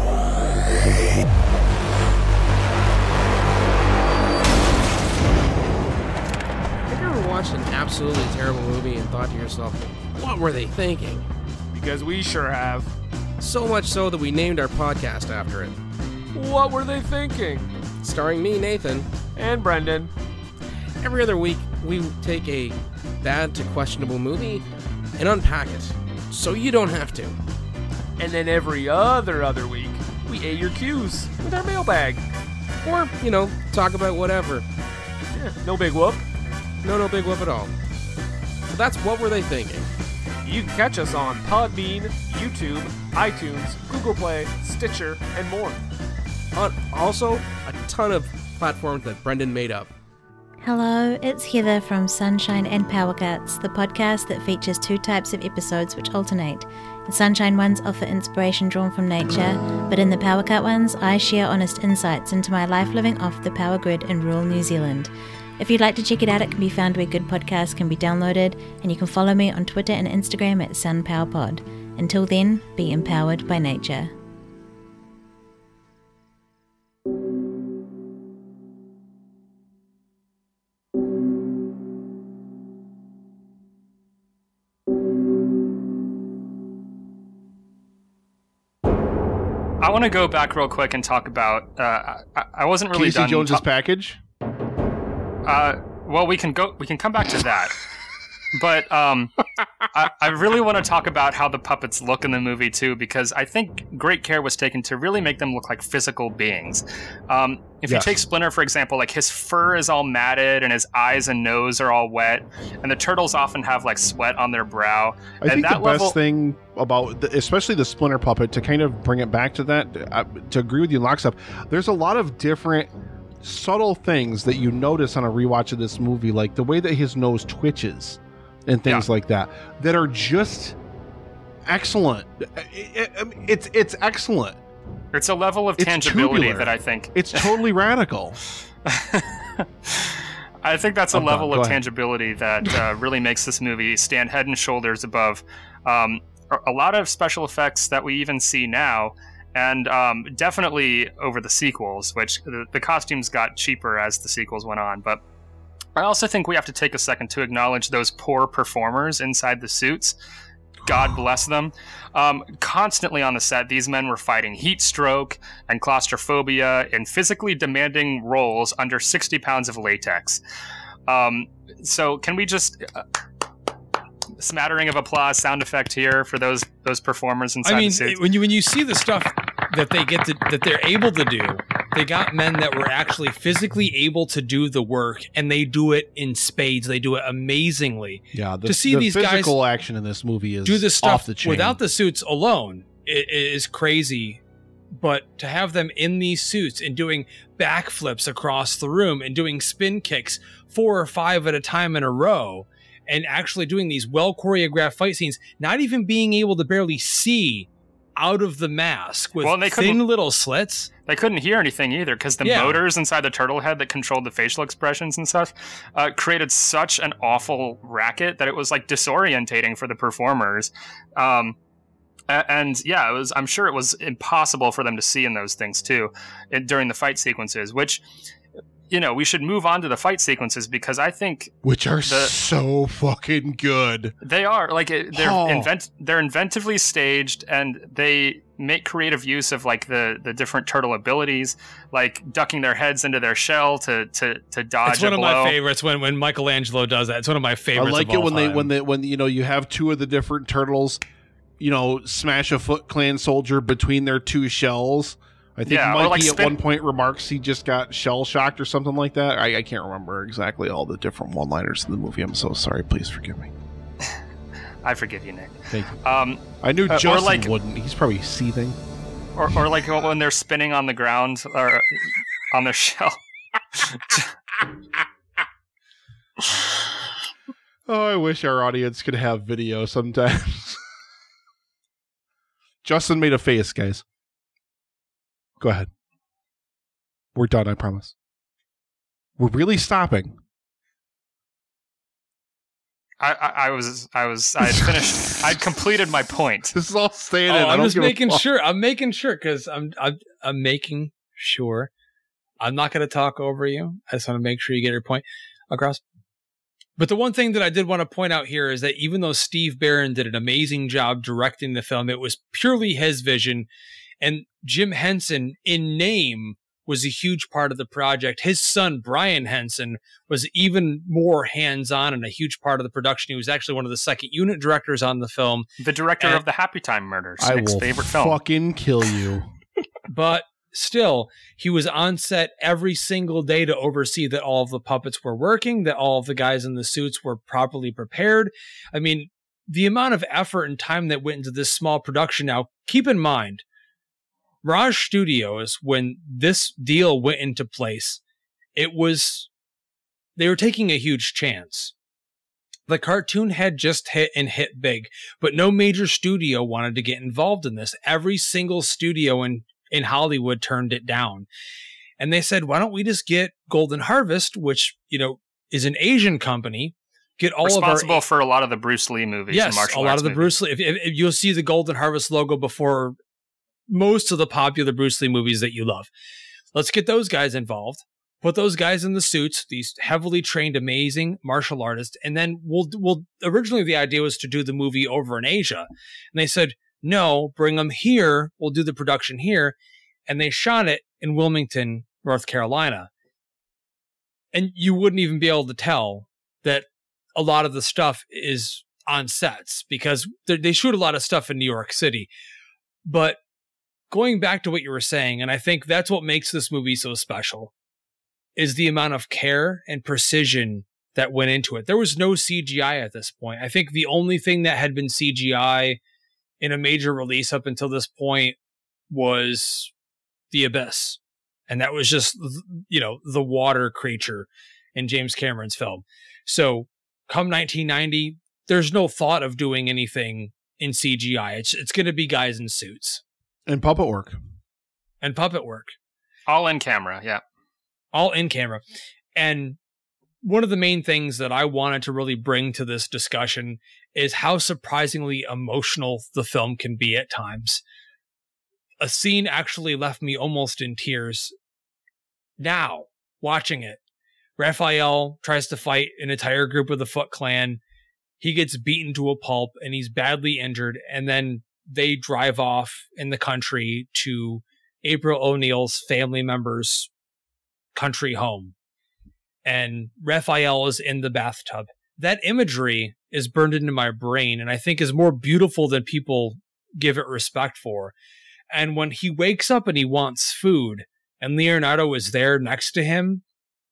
F: Have you ever watched an absolutely terrible movie and thought to yourself, what were they thinking?
G: Because we sure have.
F: So much so that we named our podcast after it.
G: What were they thinking?
F: Starring me, Nathan.
G: And Brendan.
F: Every other week, we take a bad to questionable movie and unpack it, so you don't have to.
G: And then every other other week, we A your Q's with our mailbag.
F: Or, you know, talk about whatever.
G: Yeah, no big whoop.
F: No, no big whoop at all. So that's What Were They Thinking?
G: You can catch us on Podbean, YouTube, iTunes, Google Play, Stitcher, and more.
F: on also a ton of platforms that Brendan made up.
H: Hello, it's Heather from Sunshine and Power Cuts, the podcast that features two types of episodes which alternate. The Sunshine ones offer inspiration drawn from nature, but in the Power Cut ones, I share honest insights into my life living off the power grid in rural New Zealand. If you'd like to check it out, it can be found where good podcasts can be downloaded, and you can follow me on Twitter and Instagram at SunPowerPod. Until then, be empowered by nature.
C: I want to go back real quick and talk about. Uh, I, I wasn't really
A: Casey
C: done.
A: Jones's
C: ta-
A: package.
C: Uh, well, we can go. We can come back to that. But um, I, I really want to talk about how the puppets look in the movie too, because I think great care was taken to really make them look like physical beings. Um, if
A: Yes.
C: you take Splinter, for example, like his fur is all matted and his eyes and nose are all wet, and the turtles often have like sweat on their brow.
A: I
C: and
A: think
C: that
A: the best
C: level-
A: thing about, the, especially the Splinter puppet, to kind of bring it back to that, uh, to agree with you, Lockstep, there's a lot of different subtle things that you notice on a rewatch of this movie, like the way that his nose twitches and things
C: Yeah.
A: like that, that are just excellent. It- it- it's it's excellent.
C: It's a level of
A: It's
C: tangibility
A: tubular.
C: that I think.
A: It's totally radical.
C: I think that's a
A: I'm
C: level
A: done. Go
C: of
A: ahead.
C: tangibility that uh, really makes this movie stand head and shoulders above um, a- a lot of special effects that we even see now, and um, definitely over the sequels, which the, the costumes got cheaper as the sequels went on. But I also think we have to take a second to acknowledge those poor performers inside the suits. God bless them. Um, constantly on the set, these men were fighting heat stroke and claustrophobia in physically demanding roles under sixty pounds of latex. Um, so can we just... Uh, smattering of applause sound effect here for those those performers inside
B: I mean,
C: the suits.
B: when you when you see the stuff that they get to that they're able to do, they got men that were actually physically able to do the work, and they do it in spades. They do it amazingly.
A: Yeah, the,
B: To see
A: the
B: these guys
A: physical action in this movie is
B: Do this
A: off
B: stuff
A: the chain.
B: without the suits alone it, it is crazy. But to have them in these suits and doing backflips across the room and doing spin kicks four or five at a time in a row, and actually doing these well choreographed fight scenes, not even being able to barely see out of the mask with
C: Well, and they
B: thin
C: couldn't-
B: little slits.
C: They couldn't hear anything either because the
B: Yeah.
C: motors inside the turtle head that controlled the facial expressions and stuff uh, created such an awful racket that it was like disorientating for the performers. Um, a- and yeah, it was. I'm sure it was impossible for them to see in those things too it, during the fight sequences. Which, you know, we should move on to the fight sequences because I think
A: which are
C: the-
A: so fucking good.
C: they are like it- they're
A: Oh.
C: invent they're inventively staged and they make creative use of like the the different turtle abilities, like ducking their heads into their shell to to to dodge
B: It's one
C: a
B: of
C: blow.
B: my favorites when, when Michelangelo does that. It's one of my
A: I
B: favorites.
A: like
B: of
A: it
B: all
A: when they
B: time.
A: when they when you know you have two of the different turtles, you know, smash a Foot Clan soldier between their two shells. I think
C: Yeah, or,
A: Mikey
C: like,
A: at
C: spin-
A: one point remarks he just got shell shocked or something like that. I, I can't remember exactly all the different one-liners in the movie. I'm so sorry. Please forgive me.
C: I forgive you, Nick.
A: Thank you.
C: Um,
A: I knew
C: Uh, or
A: Justin
C: like-
A: wouldn't. He's probably seething.
C: or or like when they're spinning on the ground or on their shell.
A: Oh, I wish our audience could have video sometimes. Justin made a face, guys. Go ahead. We're done, I promise. We're really stopping.
C: I, I, I was I was I had finished. I'd completed my point.
A: This is all staying
B: Oh,
A: in. I
B: I'm
A: don't
B: just
A: give a
B: making
A: fuck.
B: sure. I'm making sure because I'm, I'm I'm making sure. I'm not going to talk over you. I just want to make sure you get your point across. But the one thing that I did want to point out here is that even though Steve Barron did an amazing job directing the film, it was purely his vision, and Jim Henson, in name, was a huge part of the project. His son, Brian Henson, was even more hands-on and a huge part of the production. He was actually one of the second unit directors on the film.
C: The director
B: And-
C: of the Happy Time Murders,
A: I
C: Nick's
A: will
C: favorite film.
A: fucking kill you.
B: But still, he was on set every single day to oversee that all of the puppets were working, that all of the guys in the suits were properly prepared. I mean, the amount of effort and time that went into this small production now, keep in mind, Mirage Studios, when this deal went into place, it was, they were taking a huge chance. The cartoon had just hit and hit big, but no major studio wanted to get involved in this. Every single studio in, in Hollywood turned it down. And they said, why don't we just get Golden Harvest, which, you know, is an Asian company, get all
C: responsible
B: of our,
C: for a lot of the Bruce Lee movies.
B: yes,
C: and martial
B: a lot
C: arts
B: of the
C: movies.
B: Bruce Lee. If, if, if you'll see the Golden Harvest logo before most of the popular Bruce Lee movies that you love. Let's get those guys involved. Put those guys in the suits, these heavily trained, amazing martial artists, and then we'll we'll. Originally, the idea was to do the movie over in Asia, and they said no, bring them here. We'll do the production here, and they shot it in Wilmington, North Carolina, and you wouldn't even be able to tell that a lot of the stuff is on sets because they shoot a lot of stuff in New York City. But going back to what you were saying, and I think that's what makes this movie so special, is the amount of care and precision that went into it. There was no C G I at this point. I think the only thing that had been C G I in a major release up until this point was The Abyss. And that was just, you know, the water creature in James Cameron's film. So come nineteen ninety, there's no thought of doing anything in C G I. It's it's going to be guys in suits.
A: And puppet work.
B: And puppet work.
C: All in camera, yeah.
B: All in camera. And one of the main things that I wanted to really bring to this discussion is how surprisingly emotional the film can be at times. A scene actually left me almost in tears. Now, watching it, Raphael tries to fight an entire group of the Foot Clan. He gets beaten to a pulp and he's badly injured. And then they drive off in the country to April O'Neil's family members' country home. And Raphael is in the bathtub. That imagery is burned into my brain and I think is more beautiful than people give it respect for. And when he wakes up and he wants food and Leonardo is there next to him,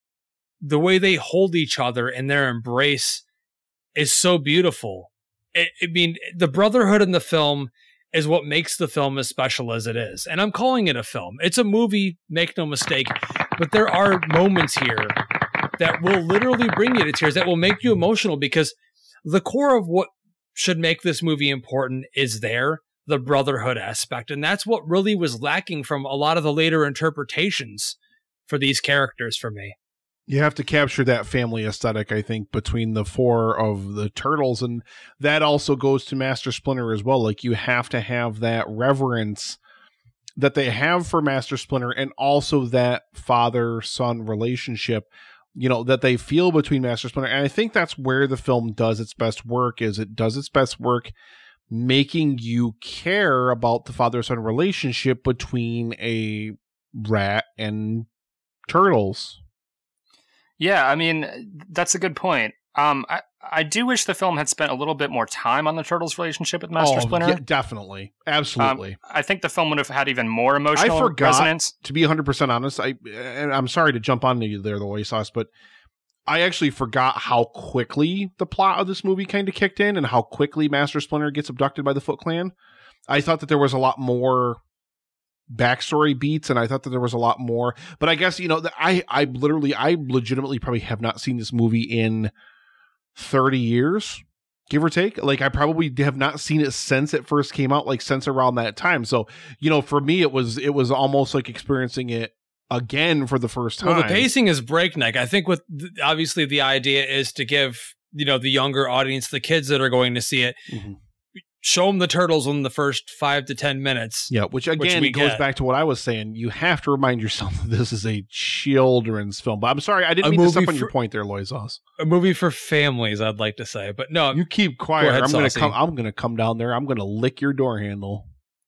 B: the way they hold each other in their embrace is so beautiful. I, I mean, the brotherhood in the film is what makes the film as special as it is. And I'm calling it a film. It's a movie, make no mistake, but there are moments here that will literally bring you to tears, that will make you emotional, because the core of what should make this movie important is there, the brotherhood aspect. And that's what really was lacking from a lot of the later interpretations for these characters for me.
A: You have to capture that family aesthetic, I think, between the four of the turtles. And that also goes to Master Splinter as well. Like, you have to have that reverence that they have for Master Splinter, and also that father-son relationship, you know, that they feel between Master Splinter. And I think that's where the film does its best work, is it does its best work making you care about the father-son relationship between a rat and turtles.
C: Yeah, I mean, that's a good point. Um, I, I do wish the film had spent a little bit more time on the Turtles' relationship with Master
A: oh,
C: Splinter.
A: Yeah, definitely. Absolutely.
C: Um, I think the film would have had even more emotional
A: I forgot,
C: resonance.
A: To be one hundred percent honest, I, and I'm sorry to jump on you there, the way sauce, but I actually forgot how quickly the plot of this movie kind of kicked in and how quickly Master Splinter gets abducted by the Foot Clan. I thought that there was a lot more backstory beats, and I thought that there was a lot more, but I guess, you know, I, I literally, I legitimately probably have not seen this movie in thirty years, give or take. Like, I probably have not seen it since it first came out, like since around that time. So, you know, for me, it was, it was almost like experiencing it again for the first time.
B: Well, the pacing is breakneck. I think with obviously the idea is to give, you know, the younger audience, the kids that are going to see it,
A: mm-hmm.
B: show them the turtles in the first five to ten minutes.
A: Yeah, which again
B: which
A: goes
B: get.
A: back to what I was saying. You have to remind yourself that this is a children's film. But I'm sorry, I didn't
B: A
A: mean to step
B: movie
A: on your
B: for-
A: point there, Loizos.
B: A movie for families, I'd like to say, but no.
A: You keep quiet.
B: Go ahead,
A: I'm gonna
B: Saucy.
A: come. I'm gonna come down there. I'm gonna lick your door handle.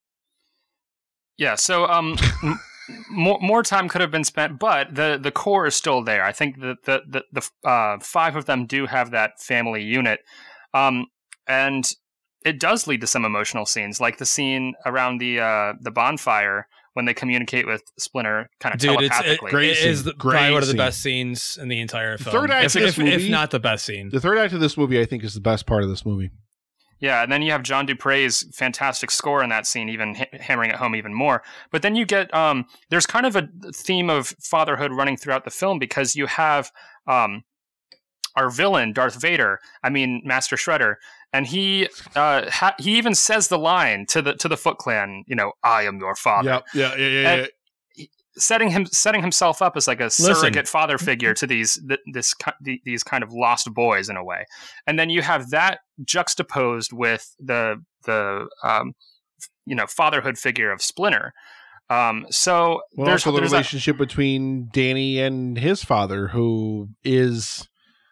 C: Yeah, so um, m- more more time could have been spent, but the, the core is still there. I think that the the, the uh, five of them do have that family unit, um, and it does lead to some emotional scenes, like the scene around the uh, the bonfire when they communicate with Splinter kind of
B: Dude, it's, it,
C: telepathically.
A: Great
B: it
A: scene.
B: is the,
A: Great
B: probably one of the
A: scene.
B: best scenes in the entire
A: The
B: film.
A: third act
B: if,
A: of this
B: if, if
A: movie-
B: not the best scene.
A: The third act of this movie, I think, is the best part of this movie.
C: Yeah, and then you have John Dupre's fantastic score in that scene, even ha- hammering it home even more. But then you get um, there's kind of a theme of fatherhood running throughout the film because you have um, our villain Darth Vader. I mean Master Shredder, and he uh, ha- he even says the line to the to the Foot Clan. You know, I am your father.
A: Yep. Yeah. Yeah. Yeah.
C: And
A: yeah.
C: setting him setting himself up as like a
B: Listen.
C: surrogate father figure to these th- this ki- these kind of lost boys in a way, and then you have that juxtaposed with the the um, you know fatherhood figure of Splinter. Um, so
A: Well,
C: there's
A: also the
C: there's a-
A: relationship between Danny and his father, who is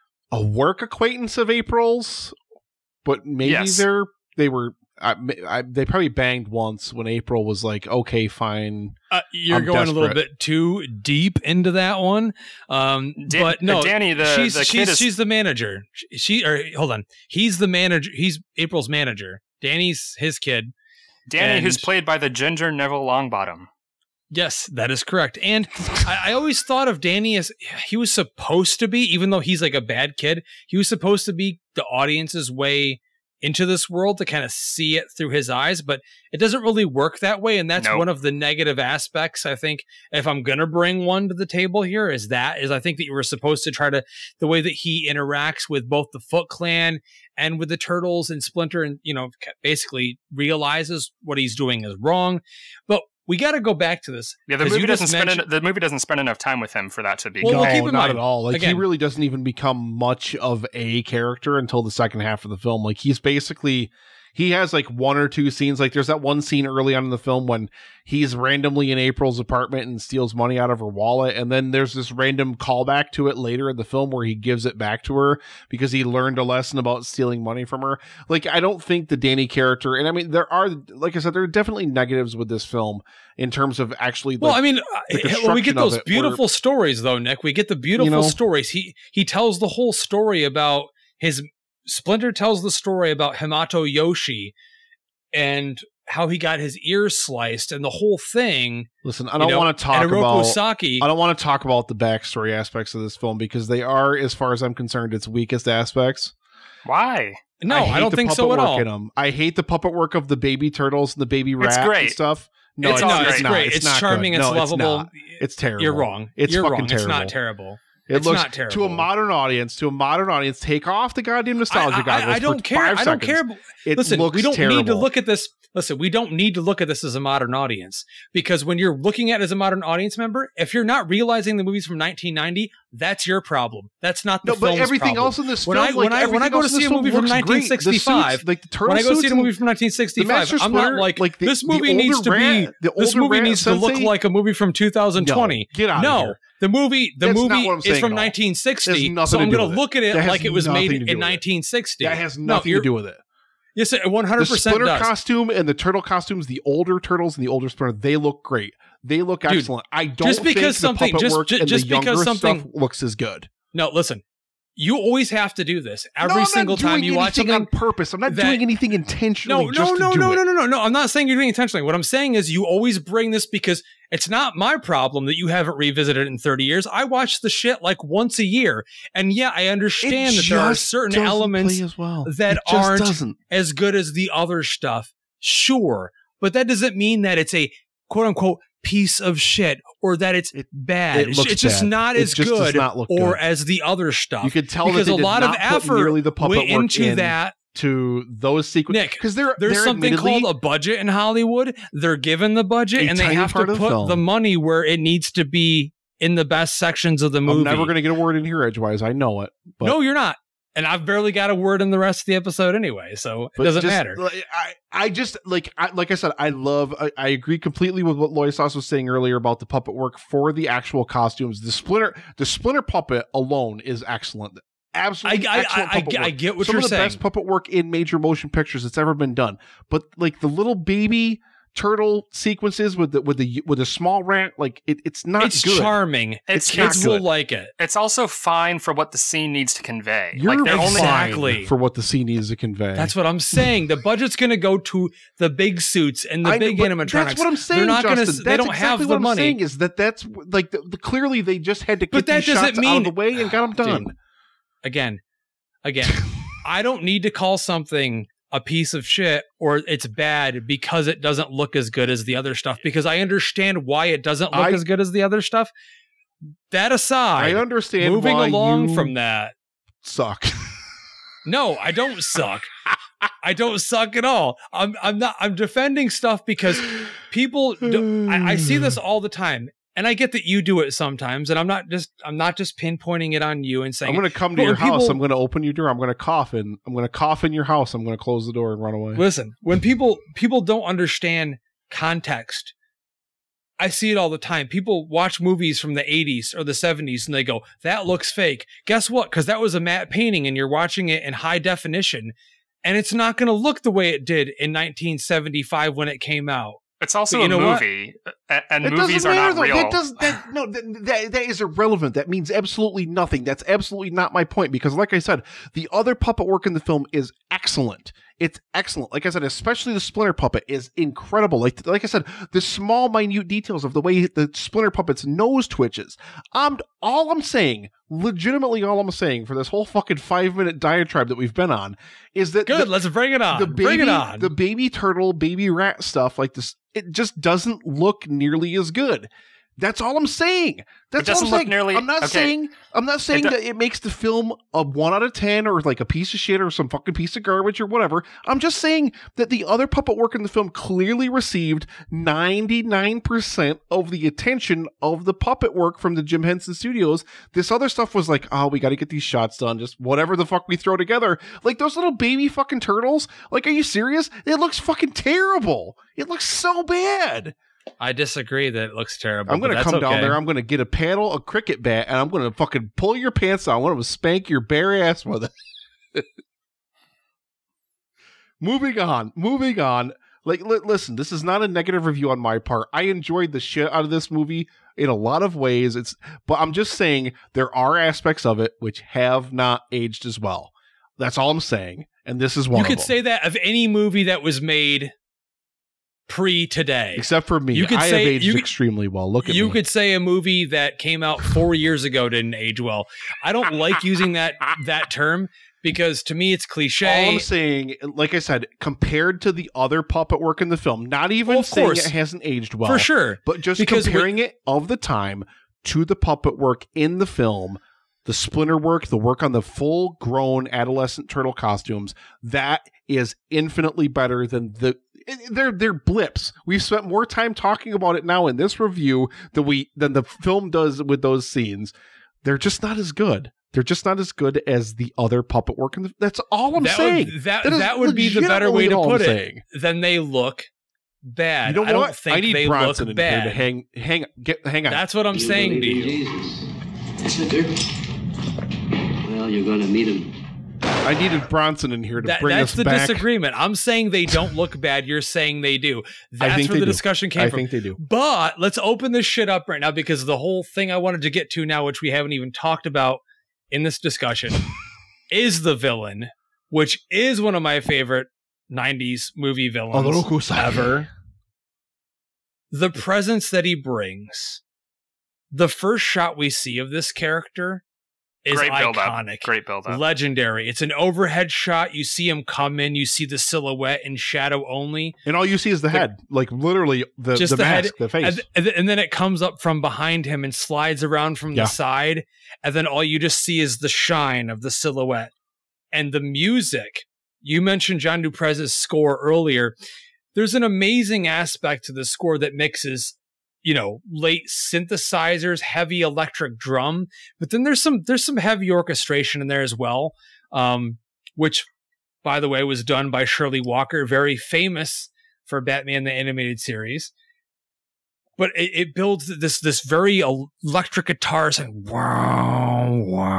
A: a work acquaintance of April's, but maybe
C: Yes.
A: they're they were I, I, they probably banged once when April was like, okay, fine.
B: Uh, you're
A: I'm
B: going a little
A: desperate.
B: bit too deep into that one. Um,
C: Dan-
B: but no,
C: uh, Danny, the-
B: she's,
C: the kid
B: she's,
C: is-
B: she's the manager. She, she or hold on. He's the manager. He's April's manager. Danny's his kid.
C: Danny,
B: and-
C: who's played by the ginger Neville Longbottom.
B: Yes, that is correct. And I, I always thought of Danny as he was supposed to be, even though he's like a bad kid, he was supposed to be the audience's way into this world to kind of see it through his eyes, but it doesn't really work that way. And that's
C: Nope.
B: one of the negative aspects, I think, if I'm going to bring one to the table here, is that is I think that you were supposed to try to, the way that he interacts with both the Foot Clan and with the Turtles and Splinter, and, you know, basically realizes what he's doing is wrong. But we got to go back to this.
C: Yeah, the
B: 'cause
C: movie
B: you
C: doesn't
B: just
C: spend
B: mentioned-
C: en- the movie doesn't spend enough time with him for that to be.
B: Well,
C: good.
B: well,
A: no,
B: keep in
A: not
B: mind,
A: at all. Like
B: again-
A: he really doesn't even become much of a character until the second half of the film. Like he's basically he has like one or two scenes. Like there's that one scene early on in the film when he's randomly in April's apartment and steals money out of her wallet, and then there's this random callback to it later in the film where he gives it back to her because he learned a lesson about stealing money from her. Like I don't think the Danny character, and I mean there are, like I said, there are definitely negatives with this film in terms of actually.
B: Well,
A: like,
B: I mean,
A: the
B: uh, well, we get
A: construction of
B: those
A: it
B: beautiful stories, though, Nick. We get the beautiful
A: You know?
B: stories. He he tells the whole story about his Splinter tells the story about Hamato Yoshi and how he got his ears sliced and the whole thing.
A: listen, I
B: you
A: don't
B: know,
A: want to talk
B: and
A: about.
B: Hiroko Saki.
A: I don't want to talk about the backstory aspects of this film because they are, as far as I'm concerned, its weakest aspects.
C: Why?
B: No, I,
A: hate
B: don't
A: the
B: think so
A: puppet
B: at
A: work
B: all.
A: in 'em. I hate the puppet work of the baby turtles and the baby rat and
C: great.
A: stuff. No,
C: It's
A: it's,
C: all
A: it's
C: great.
A: not.
B: great.
A: It's,
B: It's,
A: not
B: charming.
A: good.
B: It's
A: No,
B: lovable.
A: not. It's terrible.
B: You're wrong.
A: It's
B: You're
A: fucking
B: wrong.
A: terrible.
B: It's not terrible.
A: It
B: it's
A: looks
B: not terrible.
A: to a modern audience. To a modern audience, take off the goddamn nostalgia
B: I, I,
A: goggles.
B: I don't
A: for
B: care.
A: Five
B: I don't
A: seconds.
B: care.
A: It
B: Listen,
A: looks
B: we don't
A: terrible.
B: need to look at this. Listen, we don't need to look at this as a modern audience because when you're looking at it as a modern audience member, if you're not realizing the movies from nineteen ninety, that's your problem. That's not the
A: No, but
B: film's
A: everything
B: problem.
A: else in this
B: When
A: film,
B: I-
A: like,
B: when I- when I
A: everything
B: go to
A: else in
B: see
A: this
B: a
A: film
B: movie from
A: looks great.
B: nineteen sixty-five,
A: The suits, like the turtle
B: when I go see
A: suits
B: a movie
A: and
B: from nineteen
A: the
B: sixty-five,
A: Master
B: I'm not
A: Splinter,
B: like,
A: like the,
B: this
A: the
B: movie
A: older
B: needs to
A: rat,
B: be
A: the
B: this
A: older
B: movie
A: rat
B: needs to look
A: sensei-
B: like a movie from two thousand twenty.
A: No, get out of
B: no,
A: here.
B: the movie the
A: That's not
B: movie
A: what I'm
B: is
A: saying
B: from
A: at all.
B: nineteen sixty.
A: It has nothing
B: So
A: to
B: I'm
A: do
B: going
A: with
B: to
A: it.
B: look at it
A: That has
B: like it was
A: nothing
B: made
A: to do
B: in
A: with it.
B: nineteen sixty.
A: That has
B: No,
A: nothing to
B: you're-
A: do with it.
B: Yes, it one hundred
A: The
B: percent
A: Splinter
B: does.
A: costume and the turtle costumes, the older turtles and the older Splinter, they look great. They look
B: Dude,
A: excellent. I don't
B: just because
A: think
B: something-
A: the puppet
B: just-
A: work
B: ju-
A: and
B: just
A: the younger
B: because something-
A: stuff looks as good.
B: No, listen. You always have to do this every
A: no, I'm
B: single
A: not
B: time
A: doing
B: you watch
A: anything
B: something.
A: on purpose. I'm not
B: that-
A: doing anything intentionally.
B: No,
A: just
B: no,
A: to
B: no,
A: do
B: no,
A: it.
B: no, no, no, no. I'm not saying you're doing it intentionally. What I'm saying is you always bring this because it's not my problem that you haven't revisited it in thirty years. I watch the shit like once a year. And yeah, I understand
A: It
B: that there are
A: just
B: certain
A: doesn't
B: elements
A: play as well.
B: that
A: It just
B: aren't
A: doesn't.
B: as good as the other stuff. Sure. But that doesn't mean that it's a quote unquote piece of shit or that it's
A: It-
B: bad.
A: it
B: It's,
A: looks
B: it's just
A: bad.
B: not
A: It
B: as
A: just does
B: good
A: not look
B: or
A: good.
B: as the other stuff.
A: You could tell
B: because
A: that they
B: a
A: did
B: lot of
A: not put
B: effort
A: nearly the puppet
B: went
A: work
B: into
A: in
B: that.
A: to those sequences.
B: Nick,
A: because they're
B: There's
A: they're
B: something
A: admittedly-
B: called a budget in Hollywood. They're given the budget
A: A
B: and they
A: tiny
B: have to
A: part of the
B: put
A: film.
B: the money where it needs to be in the best sections of the movie.
A: I'm never going to get a word in here edgewise. I know it. But,
B: No, you're not. And I've barely got a word in the rest of the episode anyway, so it
A: but
B: doesn't
A: just,
B: matter.
A: like, I, I just like I, like I said, I love. I, I agree completely with what Lois was saying earlier about the puppet work for the actual costumes. The Splinter, the Splinter puppet alone is excellent. Absolutely,
B: I- I-
A: excellent
B: I- I-
A: puppet
B: I
A: work.
B: get what
A: Some
B: you're
A: of the
B: saying.
A: best puppet work in major motion pictures that's ever been done. But like the little baby turtle sequences with the with the with a small rat, like it, it's not
B: It's
A: good.
B: charming.
C: It's
B: Kids
A: not
B: will
A: good.
B: like it.
C: It's also fine for what the scene needs to convey.
A: You're
C: like they're only
B: Exactly.
A: fine for what the scene needs to convey.
B: That's what I'm saying. The budget's going to go to the big suits and the
A: I know,
B: big
A: but
B: animatronics.
A: That's what I'm saying,
B: They're not
A: Justin.
B: gonna.
A: That's
B: They don't
A: exactly
B: have
A: what
B: the
A: I'm
B: money.
A: saying is that that's like the, the, clearly they just had to get
B: But that
A: these
B: doesn't
A: shots out
B: mean-
A: of the way and got them done.
B: Dude. Again, again, I don't need to call something a piece of shit or it's bad because it doesn't look as good as the other stuff, because I understand why it doesn't look
A: I,
B: as good as the other stuff. That aside,
A: I understand
B: moving
A: why
B: along
A: you
B: from that.
A: Suck.
B: No, I don't suck. I don't suck at all. I'm I'm not I'm defending stuff because people do, I, I see this all the time. And I get that you do it sometimes, and I'm not just I'm not just pinpointing it on you and saying
A: I'm going to come to your house. People, I'm going to open your door. I'm going to cough in. I'm going to cough in your house. I'm going to close the door and run away.
B: Listen, when people people don't understand context, I see it all the time. People watch movies from the eighties or the seventies, and they go, "That looks fake." Guess what? Because that was a matte painting, and you're watching it in high definition, and it's not going to look the way it did in nineteen seventy-five when it came out.
C: It's also a movie, what? and
A: it
C: movies are not
A: though.
C: real.
A: That does that no that, that that is irrelevant. That means absolutely nothing. That's absolutely not my point, because, like I said, the other puppet work in the film is excellent. It's excellent. Like I said, especially the Splinter puppet is incredible. Like like I said, the small, minute details of the way the Splinter puppet's nose twitches. Um, all I'm saying, legitimately, all I'm saying for this whole fucking five minute diatribe that we've been on is that
B: good.
A: The,
B: let's bring it on.
A: The baby,
B: bring it on.
A: The baby turtle, baby rat stuff like this. It just doesn't look nearly as good. That's all I'm saying. That's
C: it doesn't
A: all I'm
C: look
A: saying.
C: nearly.
A: I'm not
C: okay.
A: saying. I'm not saying
C: it do-
A: that it makes the film a one out of ten or like a piece of shit or some fucking piece of garbage or whatever. I'm just saying that the other puppet work in the film clearly received ninety-nine percent of the attention of the puppet work from the Jim Henson Studios. This other stuff was like, oh, we got to get these shots done. Just whatever the fuck we throw together. Like those little baby fucking turtles. Like, are you serious? It looks fucking terrible. It looks so bad.
B: I disagree that it looks terrible.
A: I'm going to come
B: okay.
A: down there. I'm going to get a paddle, a cricket bat, and I'm going to fucking pull your pants out. I want to spank your bare ass with it. Moving on. Moving on. Like, li- listen, this is not a negative review on my part. I enjoyed the shit out of this movie in a lot of ways. It's, but I'm just saying there are aspects of it which have not aged as well. That's all I'm saying. And this is one
B: you
A: of them.
B: You could say that of any movie that was made pre today,
A: except for me.
B: You could
A: I
B: say,
A: have aged
B: you,
A: extremely well. Look at
B: you
A: me.
B: could say a movie that came out four years ago didn't age well. I don't like using that that term because to me it's cliche.
A: All I'm saying, like I said, compared to the other puppet work in the film, not even
B: well, of
A: saying
B: course,
A: it hasn't aged well,
B: for sure,
A: but just
B: because
A: comparing
B: we,
A: it of the time to the puppet work in the film. The Splinter work, the work on the full-grown adolescent turtle costumes, that is infinitely better than the. They're they're blips. We've spent more time talking about it now in this review than we than the film does with those scenes. They're just not as good. They're just not as good as the other puppet work. In the, that's all I'm
B: that
A: saying.
B: Would, that
A: that,
B: that would be the better way to put it. Saying. Then they look bad.
A: You know
B: I
A: what?
B: don't think
A: I need
B: they
A: Bronson
B: look
A: in
B: bad.
A: here to hang hang get hang on.
B: That's what I'm
I: you
B: saying to you.
I: Jesus. Yes, I do. Well, you're going to meet him.
A: I needed Bronson in here to
B: that,
A: bring
B: that's
A: us
B: the
A: back.
B: disagreement. I'm saying they don't look bad. You're saying they do. That's
A: I think
B: where the
A: do.
B: discussion came
A: I
B: from.
A: I think they do.
B: But let's open this shit up right now because the whole thing I wanted to get to now, which we haven't even talked about in this discussion, is the villain, which is one of my favorite nineties movie villains ever. The presence that he brings. The first shot we see of this character is
C: Great build
B: iconic.
C: Up. Great build up.
B: Legendary. It's an overhead shot. You see him come in. You see the silhouette in shadow only.
A: And all you see is the, the head. Like literally the,
B: just
A: the,
B: the
A: mask,
B: head,
A: the face.
B: And, and then it comes up from behind him and slides around from
A: yeah.
B: the side. And then all you just see is the shine of the silhouette. And the music. You mentioned John Duprez's score earlier. There's an amazing aspect to the score that mixes, you know, late synthesizers, heavy electric drum, but then there's some there's some heavy orchestration in there as well, um, which, by the way, was done by Shirley Walker, very famous for Batman the Animated Series. But it, it builds this this very electric guitar saying wow,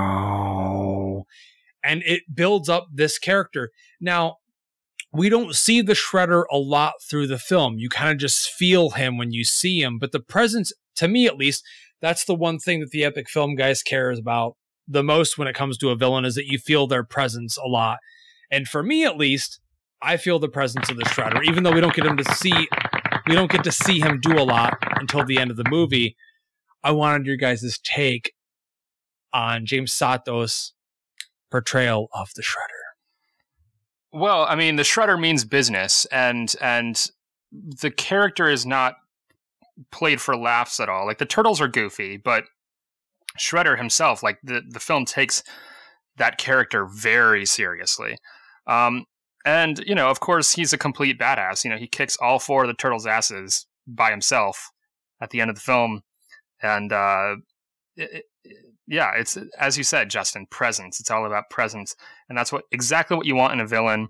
B: wow, and it builds up this character. Now, we don't see the Shredder a lot through the film. You kind of just feel him when you see him. But the presence, to me at least, that's the one thing that the Epic Film guys cares about the most when it comes to a villain is that you feel their presence a lot. And for me at least, I feel the presence of the Shredder, even though we don't get him to see, we don't get to see him do a lot until the end of the movie. I wanted your guys' take on James Sato's portrayal of the Shredder.
C: Well, I mean, the Shredder means business, and and the character is not played for laughs at all. Like, the Turtles are goofy, but Shredder himself, like, the, the film takes that character very seriously. Um, and, you know, of course, he's a complete badass. You know, he kicks all four of the Turtles' asses by himself at the end of the film. And, uh, it, it, yeah, it's, as you said, Justin, presence. It's all about presence. And that's what exactly what you want in a villain.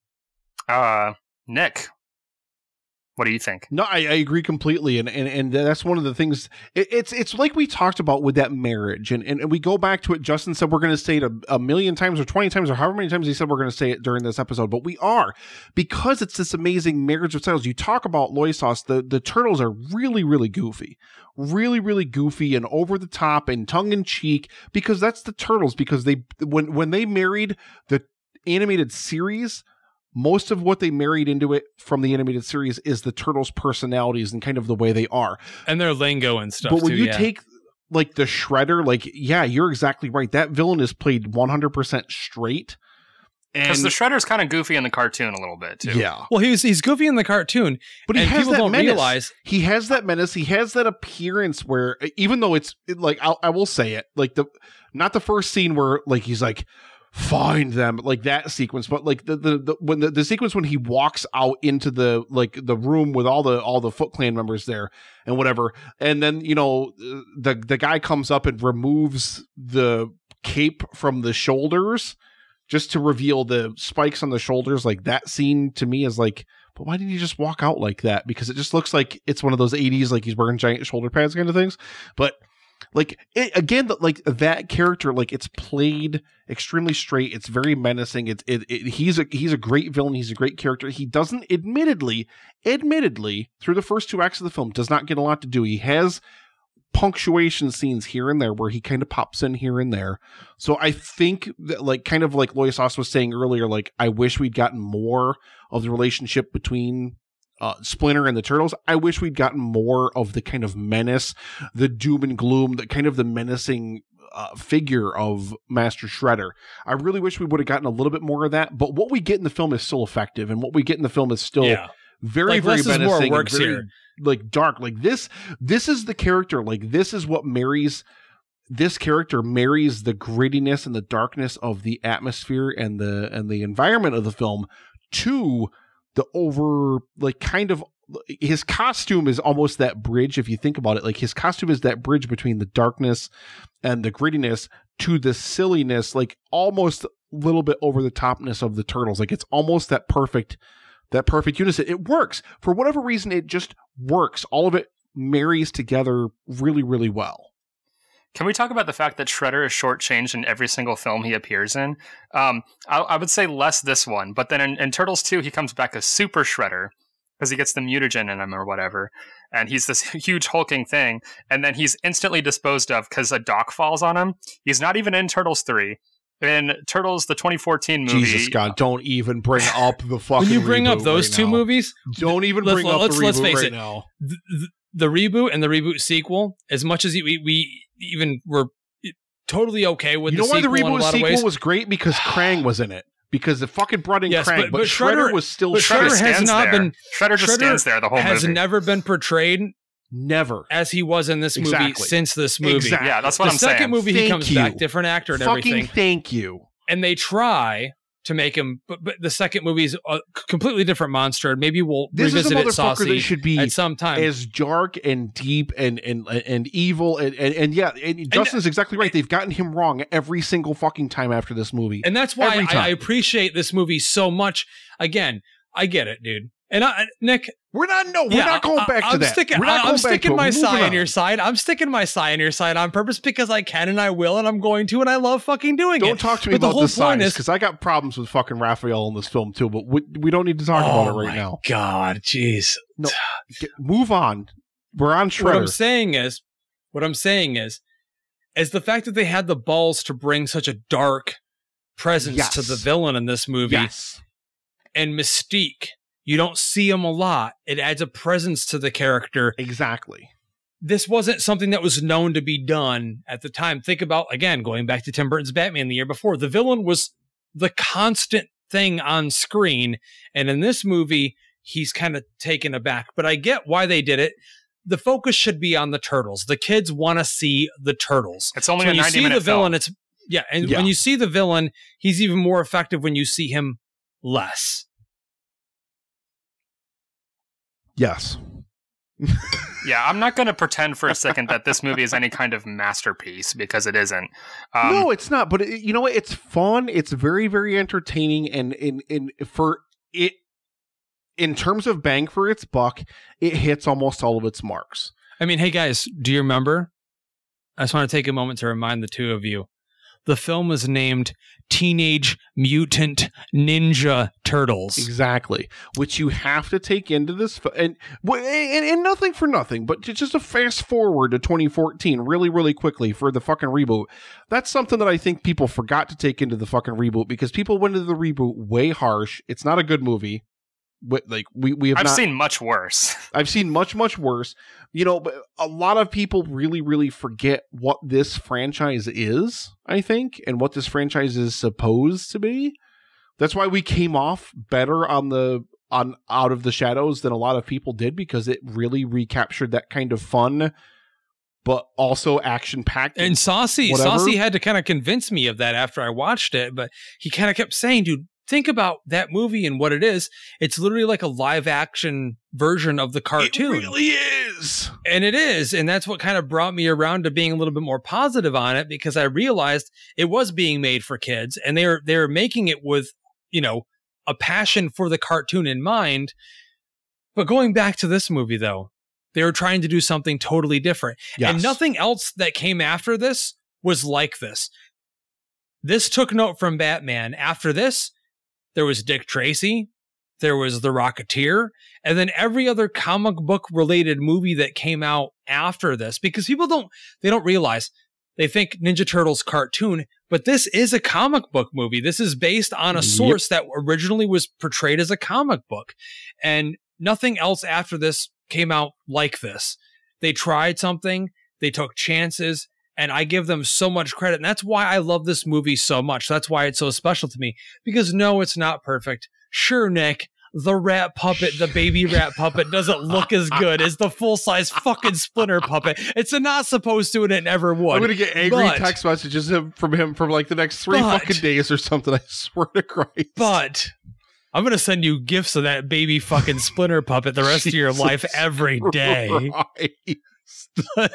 C: Uh, Nick, what do you think?
A: No, I, I agree completely, and, and and that's one of the things. It, it's it's like we talked about with that marriage, and, and, and we go back to it. Justin said we're going to say it a, a million times or twenty times or however many times he said we're going to say it during this episode, but we are, because it's this amazing marriage of styles. You talk about Loy Sauce, the, the Turtles are really, really goofy. Really, really goofy and over the top and tongue in cheek, because that's the Turtles, because they when when they married the animated series, most of what they married into it from the animated series is the Turtles' personalities and kind of the way they are.
B: And their lingo and stuff,
A: But when
B: too,
A: you
B: yeah.
A: take, like, the Shredder, like, yeah, you're exactly right. That villain is played one hundred percent straight.
C: Because the Shredder's kind of goofy in the cartoon a little bit, too.
A: Yeah.
B: Well, he's he's goofy in the cartoon,
A: But he
B: and
A: has
B: people
A: that
B: don't
A: menace.
B: realize.
A: He has that menace. He has that appearance where, even though it's, it, like, I'll, I will say it, like, the not the first scene where, like, he's like, find them, like that sequence, but like the the, the when the, the sequence when he walks out into the like the room with all the all the Foot Clan members there and whatever, and then, you know, the the guy comes up and removes the cape from the shoulders just to reveal the spikes on the shoulders. Like, that scene to me is like, but why didn't he just walk out like that? Because it just looks like it's one of those eighties, like he's wearing giant shoulder pads kind of things. But like, it, again, like that character, like, it's played extremely straight. It's very menacing. It's it, it he's a he's a great villain. He's a great character. He doesn't, admittedly, admittedly, through the first two acts of the film, does not get a lot to do. He has punctuation scenes here and there where he kind of pops in here and there. So I think that, like, kind of like Loy Sauce was saying earlier, like, I wish we'd gotten more of the relationship between Uh, Splinter and the Turtles. I wish we'd gotten more of the kind of menace, the doom and gloom, the kind of the menacing uh, figure of Master Shredder. I really wish we would have gotten a little bit more of that, but what we get in the film is still effective, and what we get in the film is still
B: Yeah.
A: very,
B: Like,
A: very
B: less is more
A: menacing,
B: works
A: and very,
B: here.
A: like, dark. Like, this, this is the character, like, this is what marries, this character marries the grittiness and the darkness of the atmosphere and the, and the environment of the film to the over, like, kind of, his costume is almost that bridge. If you think about it, like, his costume is that bridge between the darkness and the grittiness to the silliness, like, almost a little bit over the topness of the Turtles. Like, it's almost that perfect, that perfect unison. It works for whatever reason. It just works. All of it marries together really, really well.
C: Can we talk about the fact that Shredder is shortchanged in every single film he appears in? Um, I, I would say less this one, but then in, in Turtles two, he comes back as Super Shredder because he gets the mutagen in him or whatever, and he's this huge hulking thing, and then he's instantly disposed of because a dock falls on him. He's not even in Turtles three. In Turtles, the twenty fourteen movie...
A: Jesus, God, don't even bring up the fucking
B: When you bring up
A: reboot
B: those
A: right
B: two
A: now.
B: movies,
A: Don't even
B: let's-
A: bring up
B: let's-
A: the
B: let's
A: reboot
B: face
A: right
B: it.
A: now.
B: the, the, the reboot and the reboot sequel, as much as we, we even were totally okay with
A: You
B: the
A: know why the
B: sequel in a
A: reboot
B: lot of
A: sequel
B: ways.
A: was great? Because Krang was in it. Because it fucking brought in
B: Yes,
A: Krang,
B: but-
A: but,
B: but
A: Shredder,
B: Shredder-
A: was still
B: but
A: Shredder.
B: Shredder has
C: stands
B: not
C: there.
B: been-
C: Shredder just
B: Shredder
C: stands there the whole
B: has
C: movie.
B: never been portrayed
A: Never.
B: as he was in this movie
A: Exactly.
B: since this movie.
A: Exactly.
C: Yeah, that's what
B: the
C: I'm
B: second
C: saying.
B: movie he
A: Thank
B: comes
A: you.
B: back, different actor and
A: Fucking
B: everything,
A: thank you.
B: and they try to make him. But, but the second movie's a completely different monster, and maybe we'll
A: This is a
B: revisit it
A: motherfucker
B: saucy
A: that should be
B: at some time.
A: as dark and deep and and and evil and and, and yeah, and Justin's exactly right. They've gotten him wrong every single fucking time after this movie.
B: And that's why
A: Every
B: I,
A: time.
B: I appreciate this movie so much. Again, I get it, dude. And I, Nick,
A: we're not no, we're
B: yeah,
A: not going
B: I-
A: back
B: I'm
A: to that.
B: Sticking,
A: we're not
B: I-
A: going
B: I'm
A: back
B: sticking
A: to
B: my
A: it. We're
B: sign
A: moving
B: on your
A: on.
B: side. I'm sticking my sign on your side on purpose because I can and I will and I'm going to and I love fucking doing it.
A: Don't talk to me
B: But the
A: about
B: whole
A: the
B: point
A: signs
B: is-
A: because I got problems with fucking Raphael in this film too. But we, we don't need to talk
B: Oh
A: about it right
B: my
A: now.
B: God, jeez.
A: No, get, move on. We're on
B: What I'm
A: Shredder.
B: saying is, what I'm saying is, is the fact that they had the balls to bring such a dark presence
A: Yes.
B: to the villain in this movie
A: Yes.
B: and Mystique. You don't see him a lot. It adds a presence to the character.
A: Exactly.
B: This wasn't something that was known to be done at the time. Think about, again, going back to Tim Burton's Batman the year before. The villain was the constant thing on screen. And in this movie, he's kind of taken aback. But I get why they did it. The focus should be on the turtles. The kids want to see the turtles.
C: It's only
B: so
C: a
B: when you
C: ninety
B: see
C: minute
B: the villain,
C: film.
B: it's yeah, and
A: Yeah.
B: when you see the villain, he's even more effective when you see him less.
A: Yes.
C: Yeah, I'm not going to pretend for a second that this movie is any kind of masterpiece because it isn't. Um,
A: no, it's not. But it, you know what? It's fun. It's very, very entertaining, and in in for it, in terms of bang for its buck, it hits almost all of its marks.
B: I mean, hey guys, do you remember? I just want to take a moment to remind the two of you. The film was named Teenage Mutant Ninja Turtles.
A: Exactly, which you have to take into this, f- and, and and nothing for nothing, but to just a fast forward to twenty fourteen, really, really quickly for the fucking reboot. That's something that I think people forgot to take into the fucking reboot because people went into the reboot way harsh. It's not a good movie. But like we we have
C: I've
A: not,
C: seen much worse.
A: I've seen much much worse. You know, but a lot of people really really forget what this franchise is, I think, and what this franchise is supposed to be. That's why we came off better on the on Out of the Shadows than a lot of people did, because it really recaptured that kind of fun but also action packed.
B: And Saucy,
A: whatever.
B: Saucy had to kind of convince me of that after I watched it, but he kind of kept saying, dude, think about that movie and what it is. It's literally like a live action version of the cartoon.
A: It really is.
B: And it is. And that's what kind of brought me around to being a little bit more positive on it, because I realized it was being made for kids and they were, they were making it with, you know, a passion for the cartoon in mind. But going back to this movie, though, they were trying to do something totally different.
A: Yes.
B: And nothing else that came after this was like this. This took note from Batman. After this, there was Dick Tracy, there was The Rocketeer, and then every other comic book related movie that came out after this, because people don't, they don't realize, they think Ninja Turtles cartoon, but this is a comic book movie. This is based on a source yep. that originally was portrayed as a comic book, and nothing else after this came out like this. They tried something, they took chances, and I give them so much credit. And that's why I love this movie so much. That's why it's so special to me. Because no, it's not perfect. Sure, Nick, the rat puppet, the baby rat puppet doesn't look as good as the full-size fucking Splinter puppet. It's not supposed to, and it never would.
A: I'm going to get angry
B: but,
A: text messages from him for like the next three
B: but,
A: fucking days or something. I swear to Christ.
B: But I'm going to send you gifts of that baby fucking Splinter puppet the rest of your life every day. the,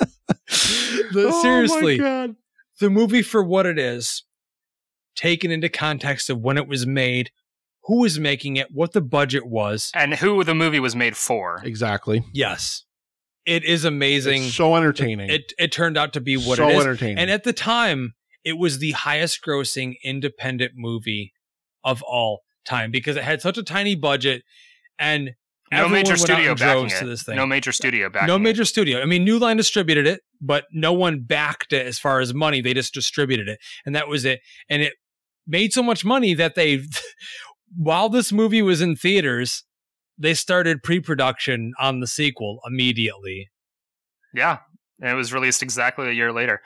A: oh
B: seriously,
A: my God.
B: The movie for what it is, taken into context of when it was made, who was making it, what the budget was,
C: and who the movie was made for.
A: Exactly.
B: Yes. It is amazing.
A: It's so entertaining.
B: It, it, it turned out to be what
A: so
B: it is.
A: entertaining.
B: And at the time, it was the highest grossing independent movie of all time because it had such a tiny budget and
C: no major studio backing
B: to
C: it.
B: this thing.
C: No major studio backing
B: No major
C: it.
B: studio. I mean, New Line distributed it, but no one backed it as far as money. They just distributed it, and that was it. And it made so much money that they, while this movie was in theaters, they started pre-production on the sequel immediately.
C: Yeah, and it was released exactly a year later.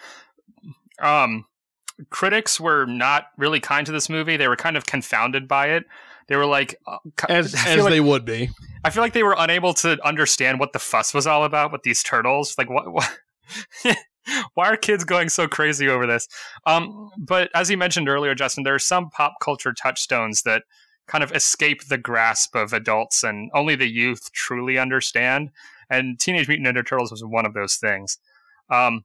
C: Um, critics were not really kind to this movie. They were kind of confounded by it. They were like, uh,
A: as as
C: like,
A: they would be.
C: I feel like they were unable to understand what the fuss was all about with these turtles. Like, what? what? Why are kids going so crazy over this? Um, but as you mentioned earlier, Justin, there are some pop culture touchstones that kind of escape the grasp of adults and only the youth truly understand. And Teenage Mutant Ninja Turtles was one of those things. Um,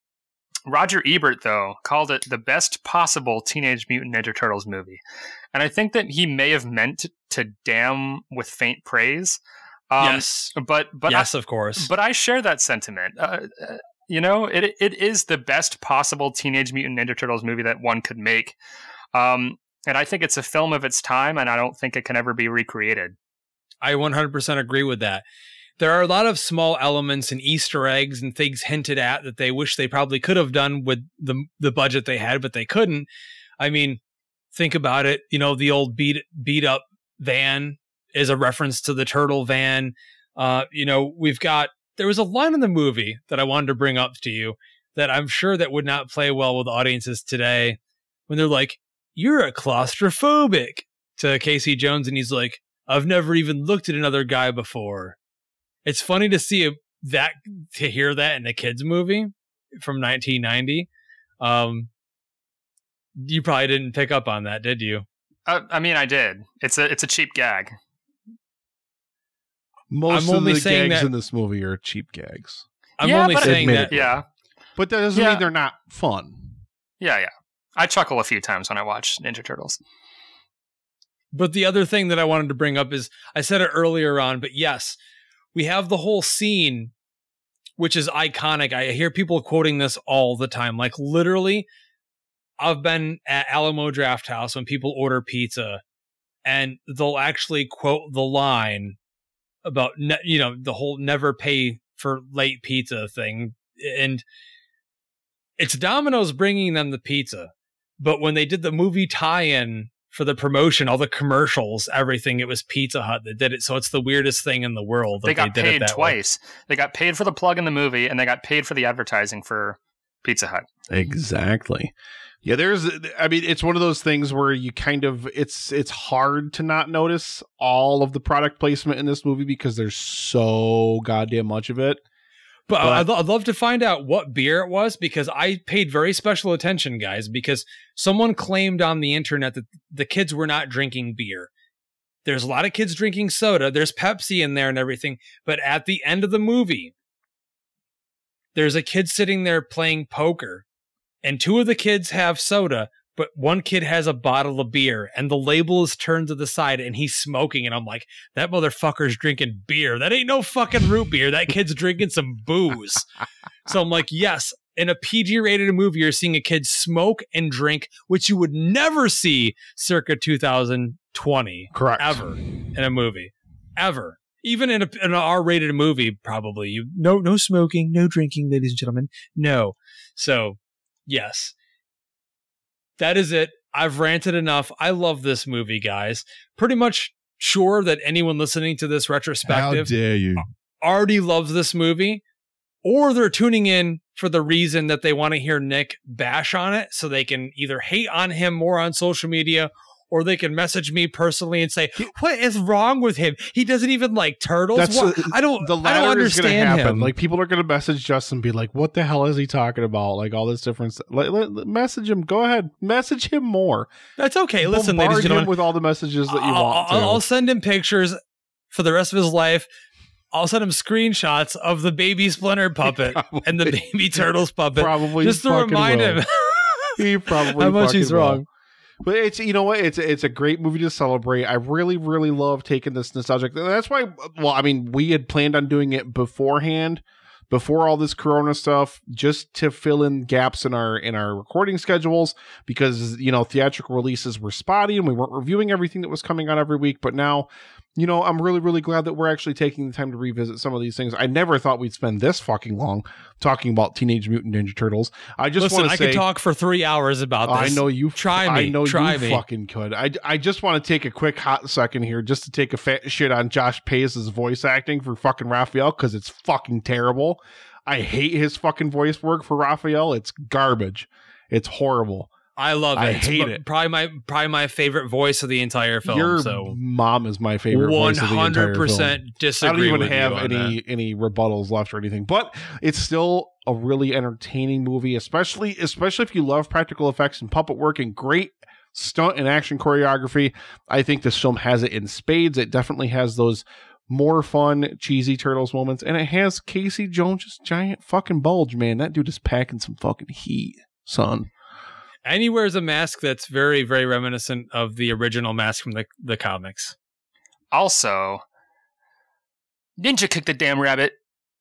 C: Roger Ebert, though, called it the best possible Teenage Mutant Ninja Turtles movie. And I think that he may have meant to damn with faint praise. Um,
B: yes.
C: But, but
B: yes,
C: I,
B: of course.
C: But I share that sentiment. Uh, you know, it it is the best possible Teenage Mutant Ninja Turtles movie that one could make. Um, and I think it's a film of its time, and I don't think it can ever be recreated.
B: I one hundred percent agree with that. There are a lot of small elements and Easter eggs and things hinted at that they wish they probably could have done with the the budget they had, but they couldn't. I mean, think about it. You know, the old beat beat up van is a reference to the turtle van. Uh, you know, we've got, there was a line in the movie that I wanted to bring up to you that I'm sure that would not play well with audiences today when they're like, "You're a claustrophobic." to Casey Jones, and he's like, "I've never even looked at another guy before." It's funny to see a, that to hear that in a kids movie from nineteen ninety. Um, you probably didn't pick up on that, did you?
C: Uh, I mean, I did. It's a it's a cheap gag.
A: Most
B: I'm
A: of
B: only
A: the
B: saying
A: gags
B: that-
A: in this movie are cheap gags.
B: I'm
C: Yeah,
B: only
C: but-
B: saying that.
A: Admittedly.
C: Yeah,
A: But that doesn't
C: Yeah.
A: mean they're not fun.
C: yeah, yeah. I chuckle a few times when I watch Ninja Turtles.
B: But the other thing that I wanted to bring up is I said it earlier on, but yes, we have the whole scene, which is iconic. I hear people quoting this all the time. Like literally, I've been at Alamo Draft House when people order pizza and they'll actually quote the line about, ne- you know, the whole never pay for late pizza thing. And it's Domino's bringing them the pizza. But when they did the movie tie-in for the promotion, all the commercials, everything, it was Pizza Hut that did it. So it's the weirdest thing in the world. That
C: They got
B: they did it
C: paid
B: that way.
C: twice. They got paid for the plug in the movie, and they got paid for the advertising for Pizza Hut.
A: Exactly. Yeah, there's I mean, it's one of those things where you kind of it's it's hard to not notice all of the product placement in this movie because there's so goddamn much of it.
B: But,
A: But-
B: I'd, lo- I'd love to find out what beer it was because I paid very special attention, guys, because someone claimed on the internet that the kids were not drinking beer. There's a lot of kids drinking soda. There's Pepsi in there and everything. But at the end of the movie, there's a kid sitting there playing poker, and two of the kids have soda, but one kid has a bottle of beer, and the label is turned to the side, and he's smoking, and I'm like, that motherfucker's drinking beer. That ain't no fucking root beer. That kid's drinking some booze. So I'm like, yes, in a P G-rated movie, you're seeing a kid smoke and drink, which you would never see circa two thousand twenty.
A: Correct.
B: Ever in a movie. Ever. Even in, a, in an R-rated movie, probably. You no no smoking, no drinking, ladies and gentlemen. No. So, yes. That is it. I've ranted enough. I love this movie, guys. Pretty much sure that anyone listening to this retrospective
A: dare you?
B: already loves this movie, or they're tuning in for the reason that they want to hear Nick bash on it so they can either hate on him more on social media, or they can message me personally and say, what is wrong with him? He doesn't even like turtles.
A: That's
B: What?
A: uh,
B: I don't
A: the
B: I
A: latter
B: don't
A: is going to
B: understand
A: happen.
B: him.
A: Like people are going to message Justin and be like, "What the hell is he talking about?" Like all this different stuff. Like, let- let- message him. Go ahead, message him more.
B: That's okay. Listen,
A: Bombard
B: ladies and gentlemen,
A: him with all the messages that you
B: I'll,
A: want to.
B: I'll, I'll send him pictures for the rest of his life. I'll send him screenshots of the baby Splinter puppet and the baby Turtles puppet,
A: probably
B: just to
A: fucking
B: remind
A: will.
B: him
A: He probably
B: how much
A: fucking
B: he's
A: will.
B: wrong.
A: But it's you know what it's it's a great movie to celebrate. I really really love taking this nostalgic. And that's why. Well, I mean, we had planned on doing it beforehand, before all this Corona stuff, just to fill in gaps in our in our recording schedules because you know theatrical releases were spotty and we weren't reviewing everything that was coming out every week. But now, you know, I'm really really glad that we're actually taking the time to revisit some of these things. I never thought we'd spend this fucking long talking about Teenage Mutant Ninja Turtles. I just
B: Listen,
A: want
B: I
A: to say,
B: could talk for three hours about
A: I
B: this.
A: know you.
B: Try
A: I
B: me.
A: know
B: Try
A: you
B: me.
A: fucking could. I, I just want to take a quick hot second here just to take a fat shit on Josh Pace's voice acting for fucking Raphael because it's fucking terrible. I hate his fucking voice work for Raphael. It's garbage. It's horrible.
B: I love it.
A: I
B: It's
A: hate
B: m-
A: it.
B: Probably my probably my favorite voice of the entire film.
A: Your
B: so
A: mom is my favorite
B: one
A: voice of the entire
B: hundred
A: film.
B: percent
A: I
B: disagree
A: don't even
B: with
A: have
B: you on
A: any
B: that.
A: any rebuttals left or anything, but it's still a really entertaining movie, especially especially if you love practical effects and puppet work and great stunt and action choreography. I think this film has it in spades. It definitely has those more fun, cheesy Turtles moments, and it has Casey Jones' giant fucking bulge, man. That dude is packing some fucking heat, son.
B: And he wears a mask that's very, very reminiscent of the original mask from the, the comics.
C: Also, Ninja kicked the damn rabbit.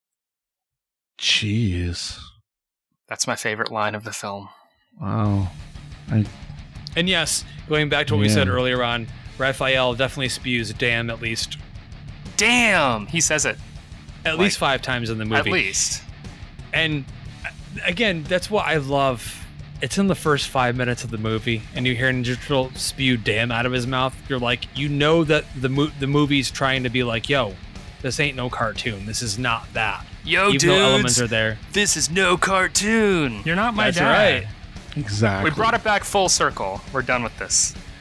A: Jeez.
C: That's my favorite line of the film.
A: Wow.
B: And yes, going back to what we
A: Yeah.
B: said earlier on, Raphael definitely spews damn at least
C: Damn, he says it.
B: at
C: Like,
B: least five times in the movie.
C: At least.
B: And uh, again, that's what I love. It's in the first five minutes of the movie, and you hear Ninja Turtle spew damn out of his mouth. You're like, you know that the mo- the movie's trying to be like, yo, this ain't no cartoon. This is not that.
C: Yo,
B: Even
C: dudes,
B: though elements are there.
C: this is no cartoon.
E: You're not my
B: That's
E: dad.
B: right.
A: Exactly.
C: We brought it back full circle. We're done with this.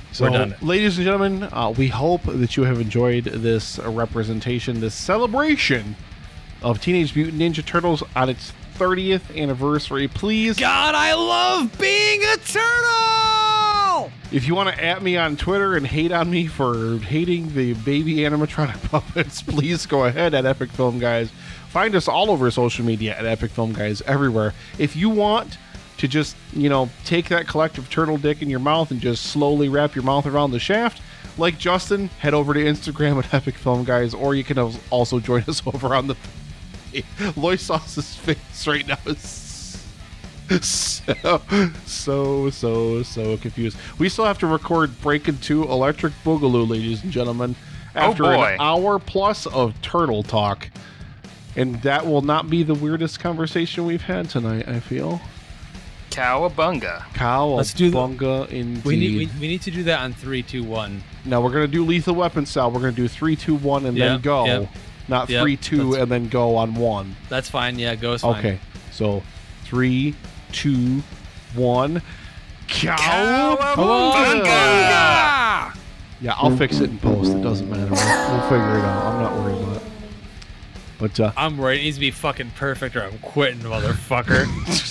A: So,
B: We're done.
A: ladies and gentlemen, uh, we hope that you have enjoyed this uh, representation, this celebration of Teenage Mutant Ninja Turtles on its thirtieth anniversary. Please,
B: God, I love being a turtle!
A: if you want to at me on Twitter and hate on me for hating the baby animatronic puppets, please go ahead at Epic Film Guys. Find us all over social media at Epic Film Guys everywhere. If you want to just, you know, take that collective turtle dick in your mouth and just slowly wrap your mouth around the shaft, like Justin, head over to Instagram at Epic Film Guys, or you can also join us over on the Loisauce's face right now is so, so, so, so confused. We still have to record Breaking two Electric Boogaloo, ladies and gentlemen, after
C: oh boy.
A: an hour plus of turtle talk. And that will not be the weirdest conversation we've had tonight, I feel.
C: Cowabunga.
B: Let's do the-
A: Cowabunga indeed.
B: We need we, we need to do that on three, two, one.
A: Now we're gonna do Lethal Weapon style. We're gonna do three, two, one, and
B: Yeah,
A: then go.
B: yep.
A: Not
B: Yep,
A: three, two,
B: that's-
A: and then go on one.
B: That's fine. Yeah, go is fine.
A: Okay. So three, two, one. Cowabunga! Yeah, I'll fix it in post. It doesn't matter. We'll, we'll figure it out. I'm not worried about it. But uh,
B: I'm worried. It needs to be fucking perfect or I'm quitting, motherfucker.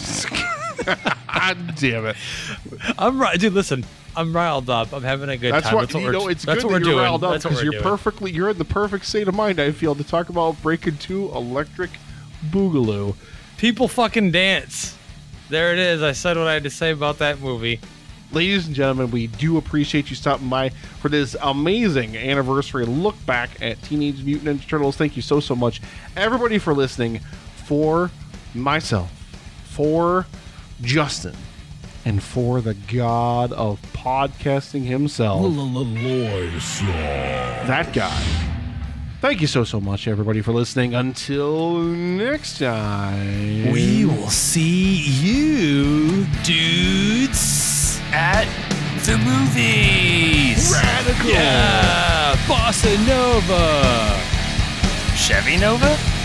A: God damn it.
B: I'm right, dude. Listen, I'm riled up. I'm having a good
A: That's
B: time.
A: what,
B: that's what
A: you
B: we're,
A: know. It's
B: that's
A: good
B: what
A: that
B: we're
A: you're
B: doing.
A: riled up
B: That's what
A: because
B: we're
A: you're
B: doing.
A: perfectly. You're in the perfect state of mind. I feel to talk about Breaking two Electric Boogaloo.
B: People fucking dance. There it is. I said what I had to say about that movie.
A: Ladies and gentlemen, we do appreciate you stopping by for this amazing anniversary look back at Teenage Mutant Ninja Turtles. Thank you so, so much, everybody, for listening. For myself, for Justin, and for the god of podcasting himself, that guy. Thank you so, so much, everybody, for listening. Until next time.
D: We will see you, dudes, at the movies.
B: Radical. Yeah, Bossa Nova.
C: Chevy Nova?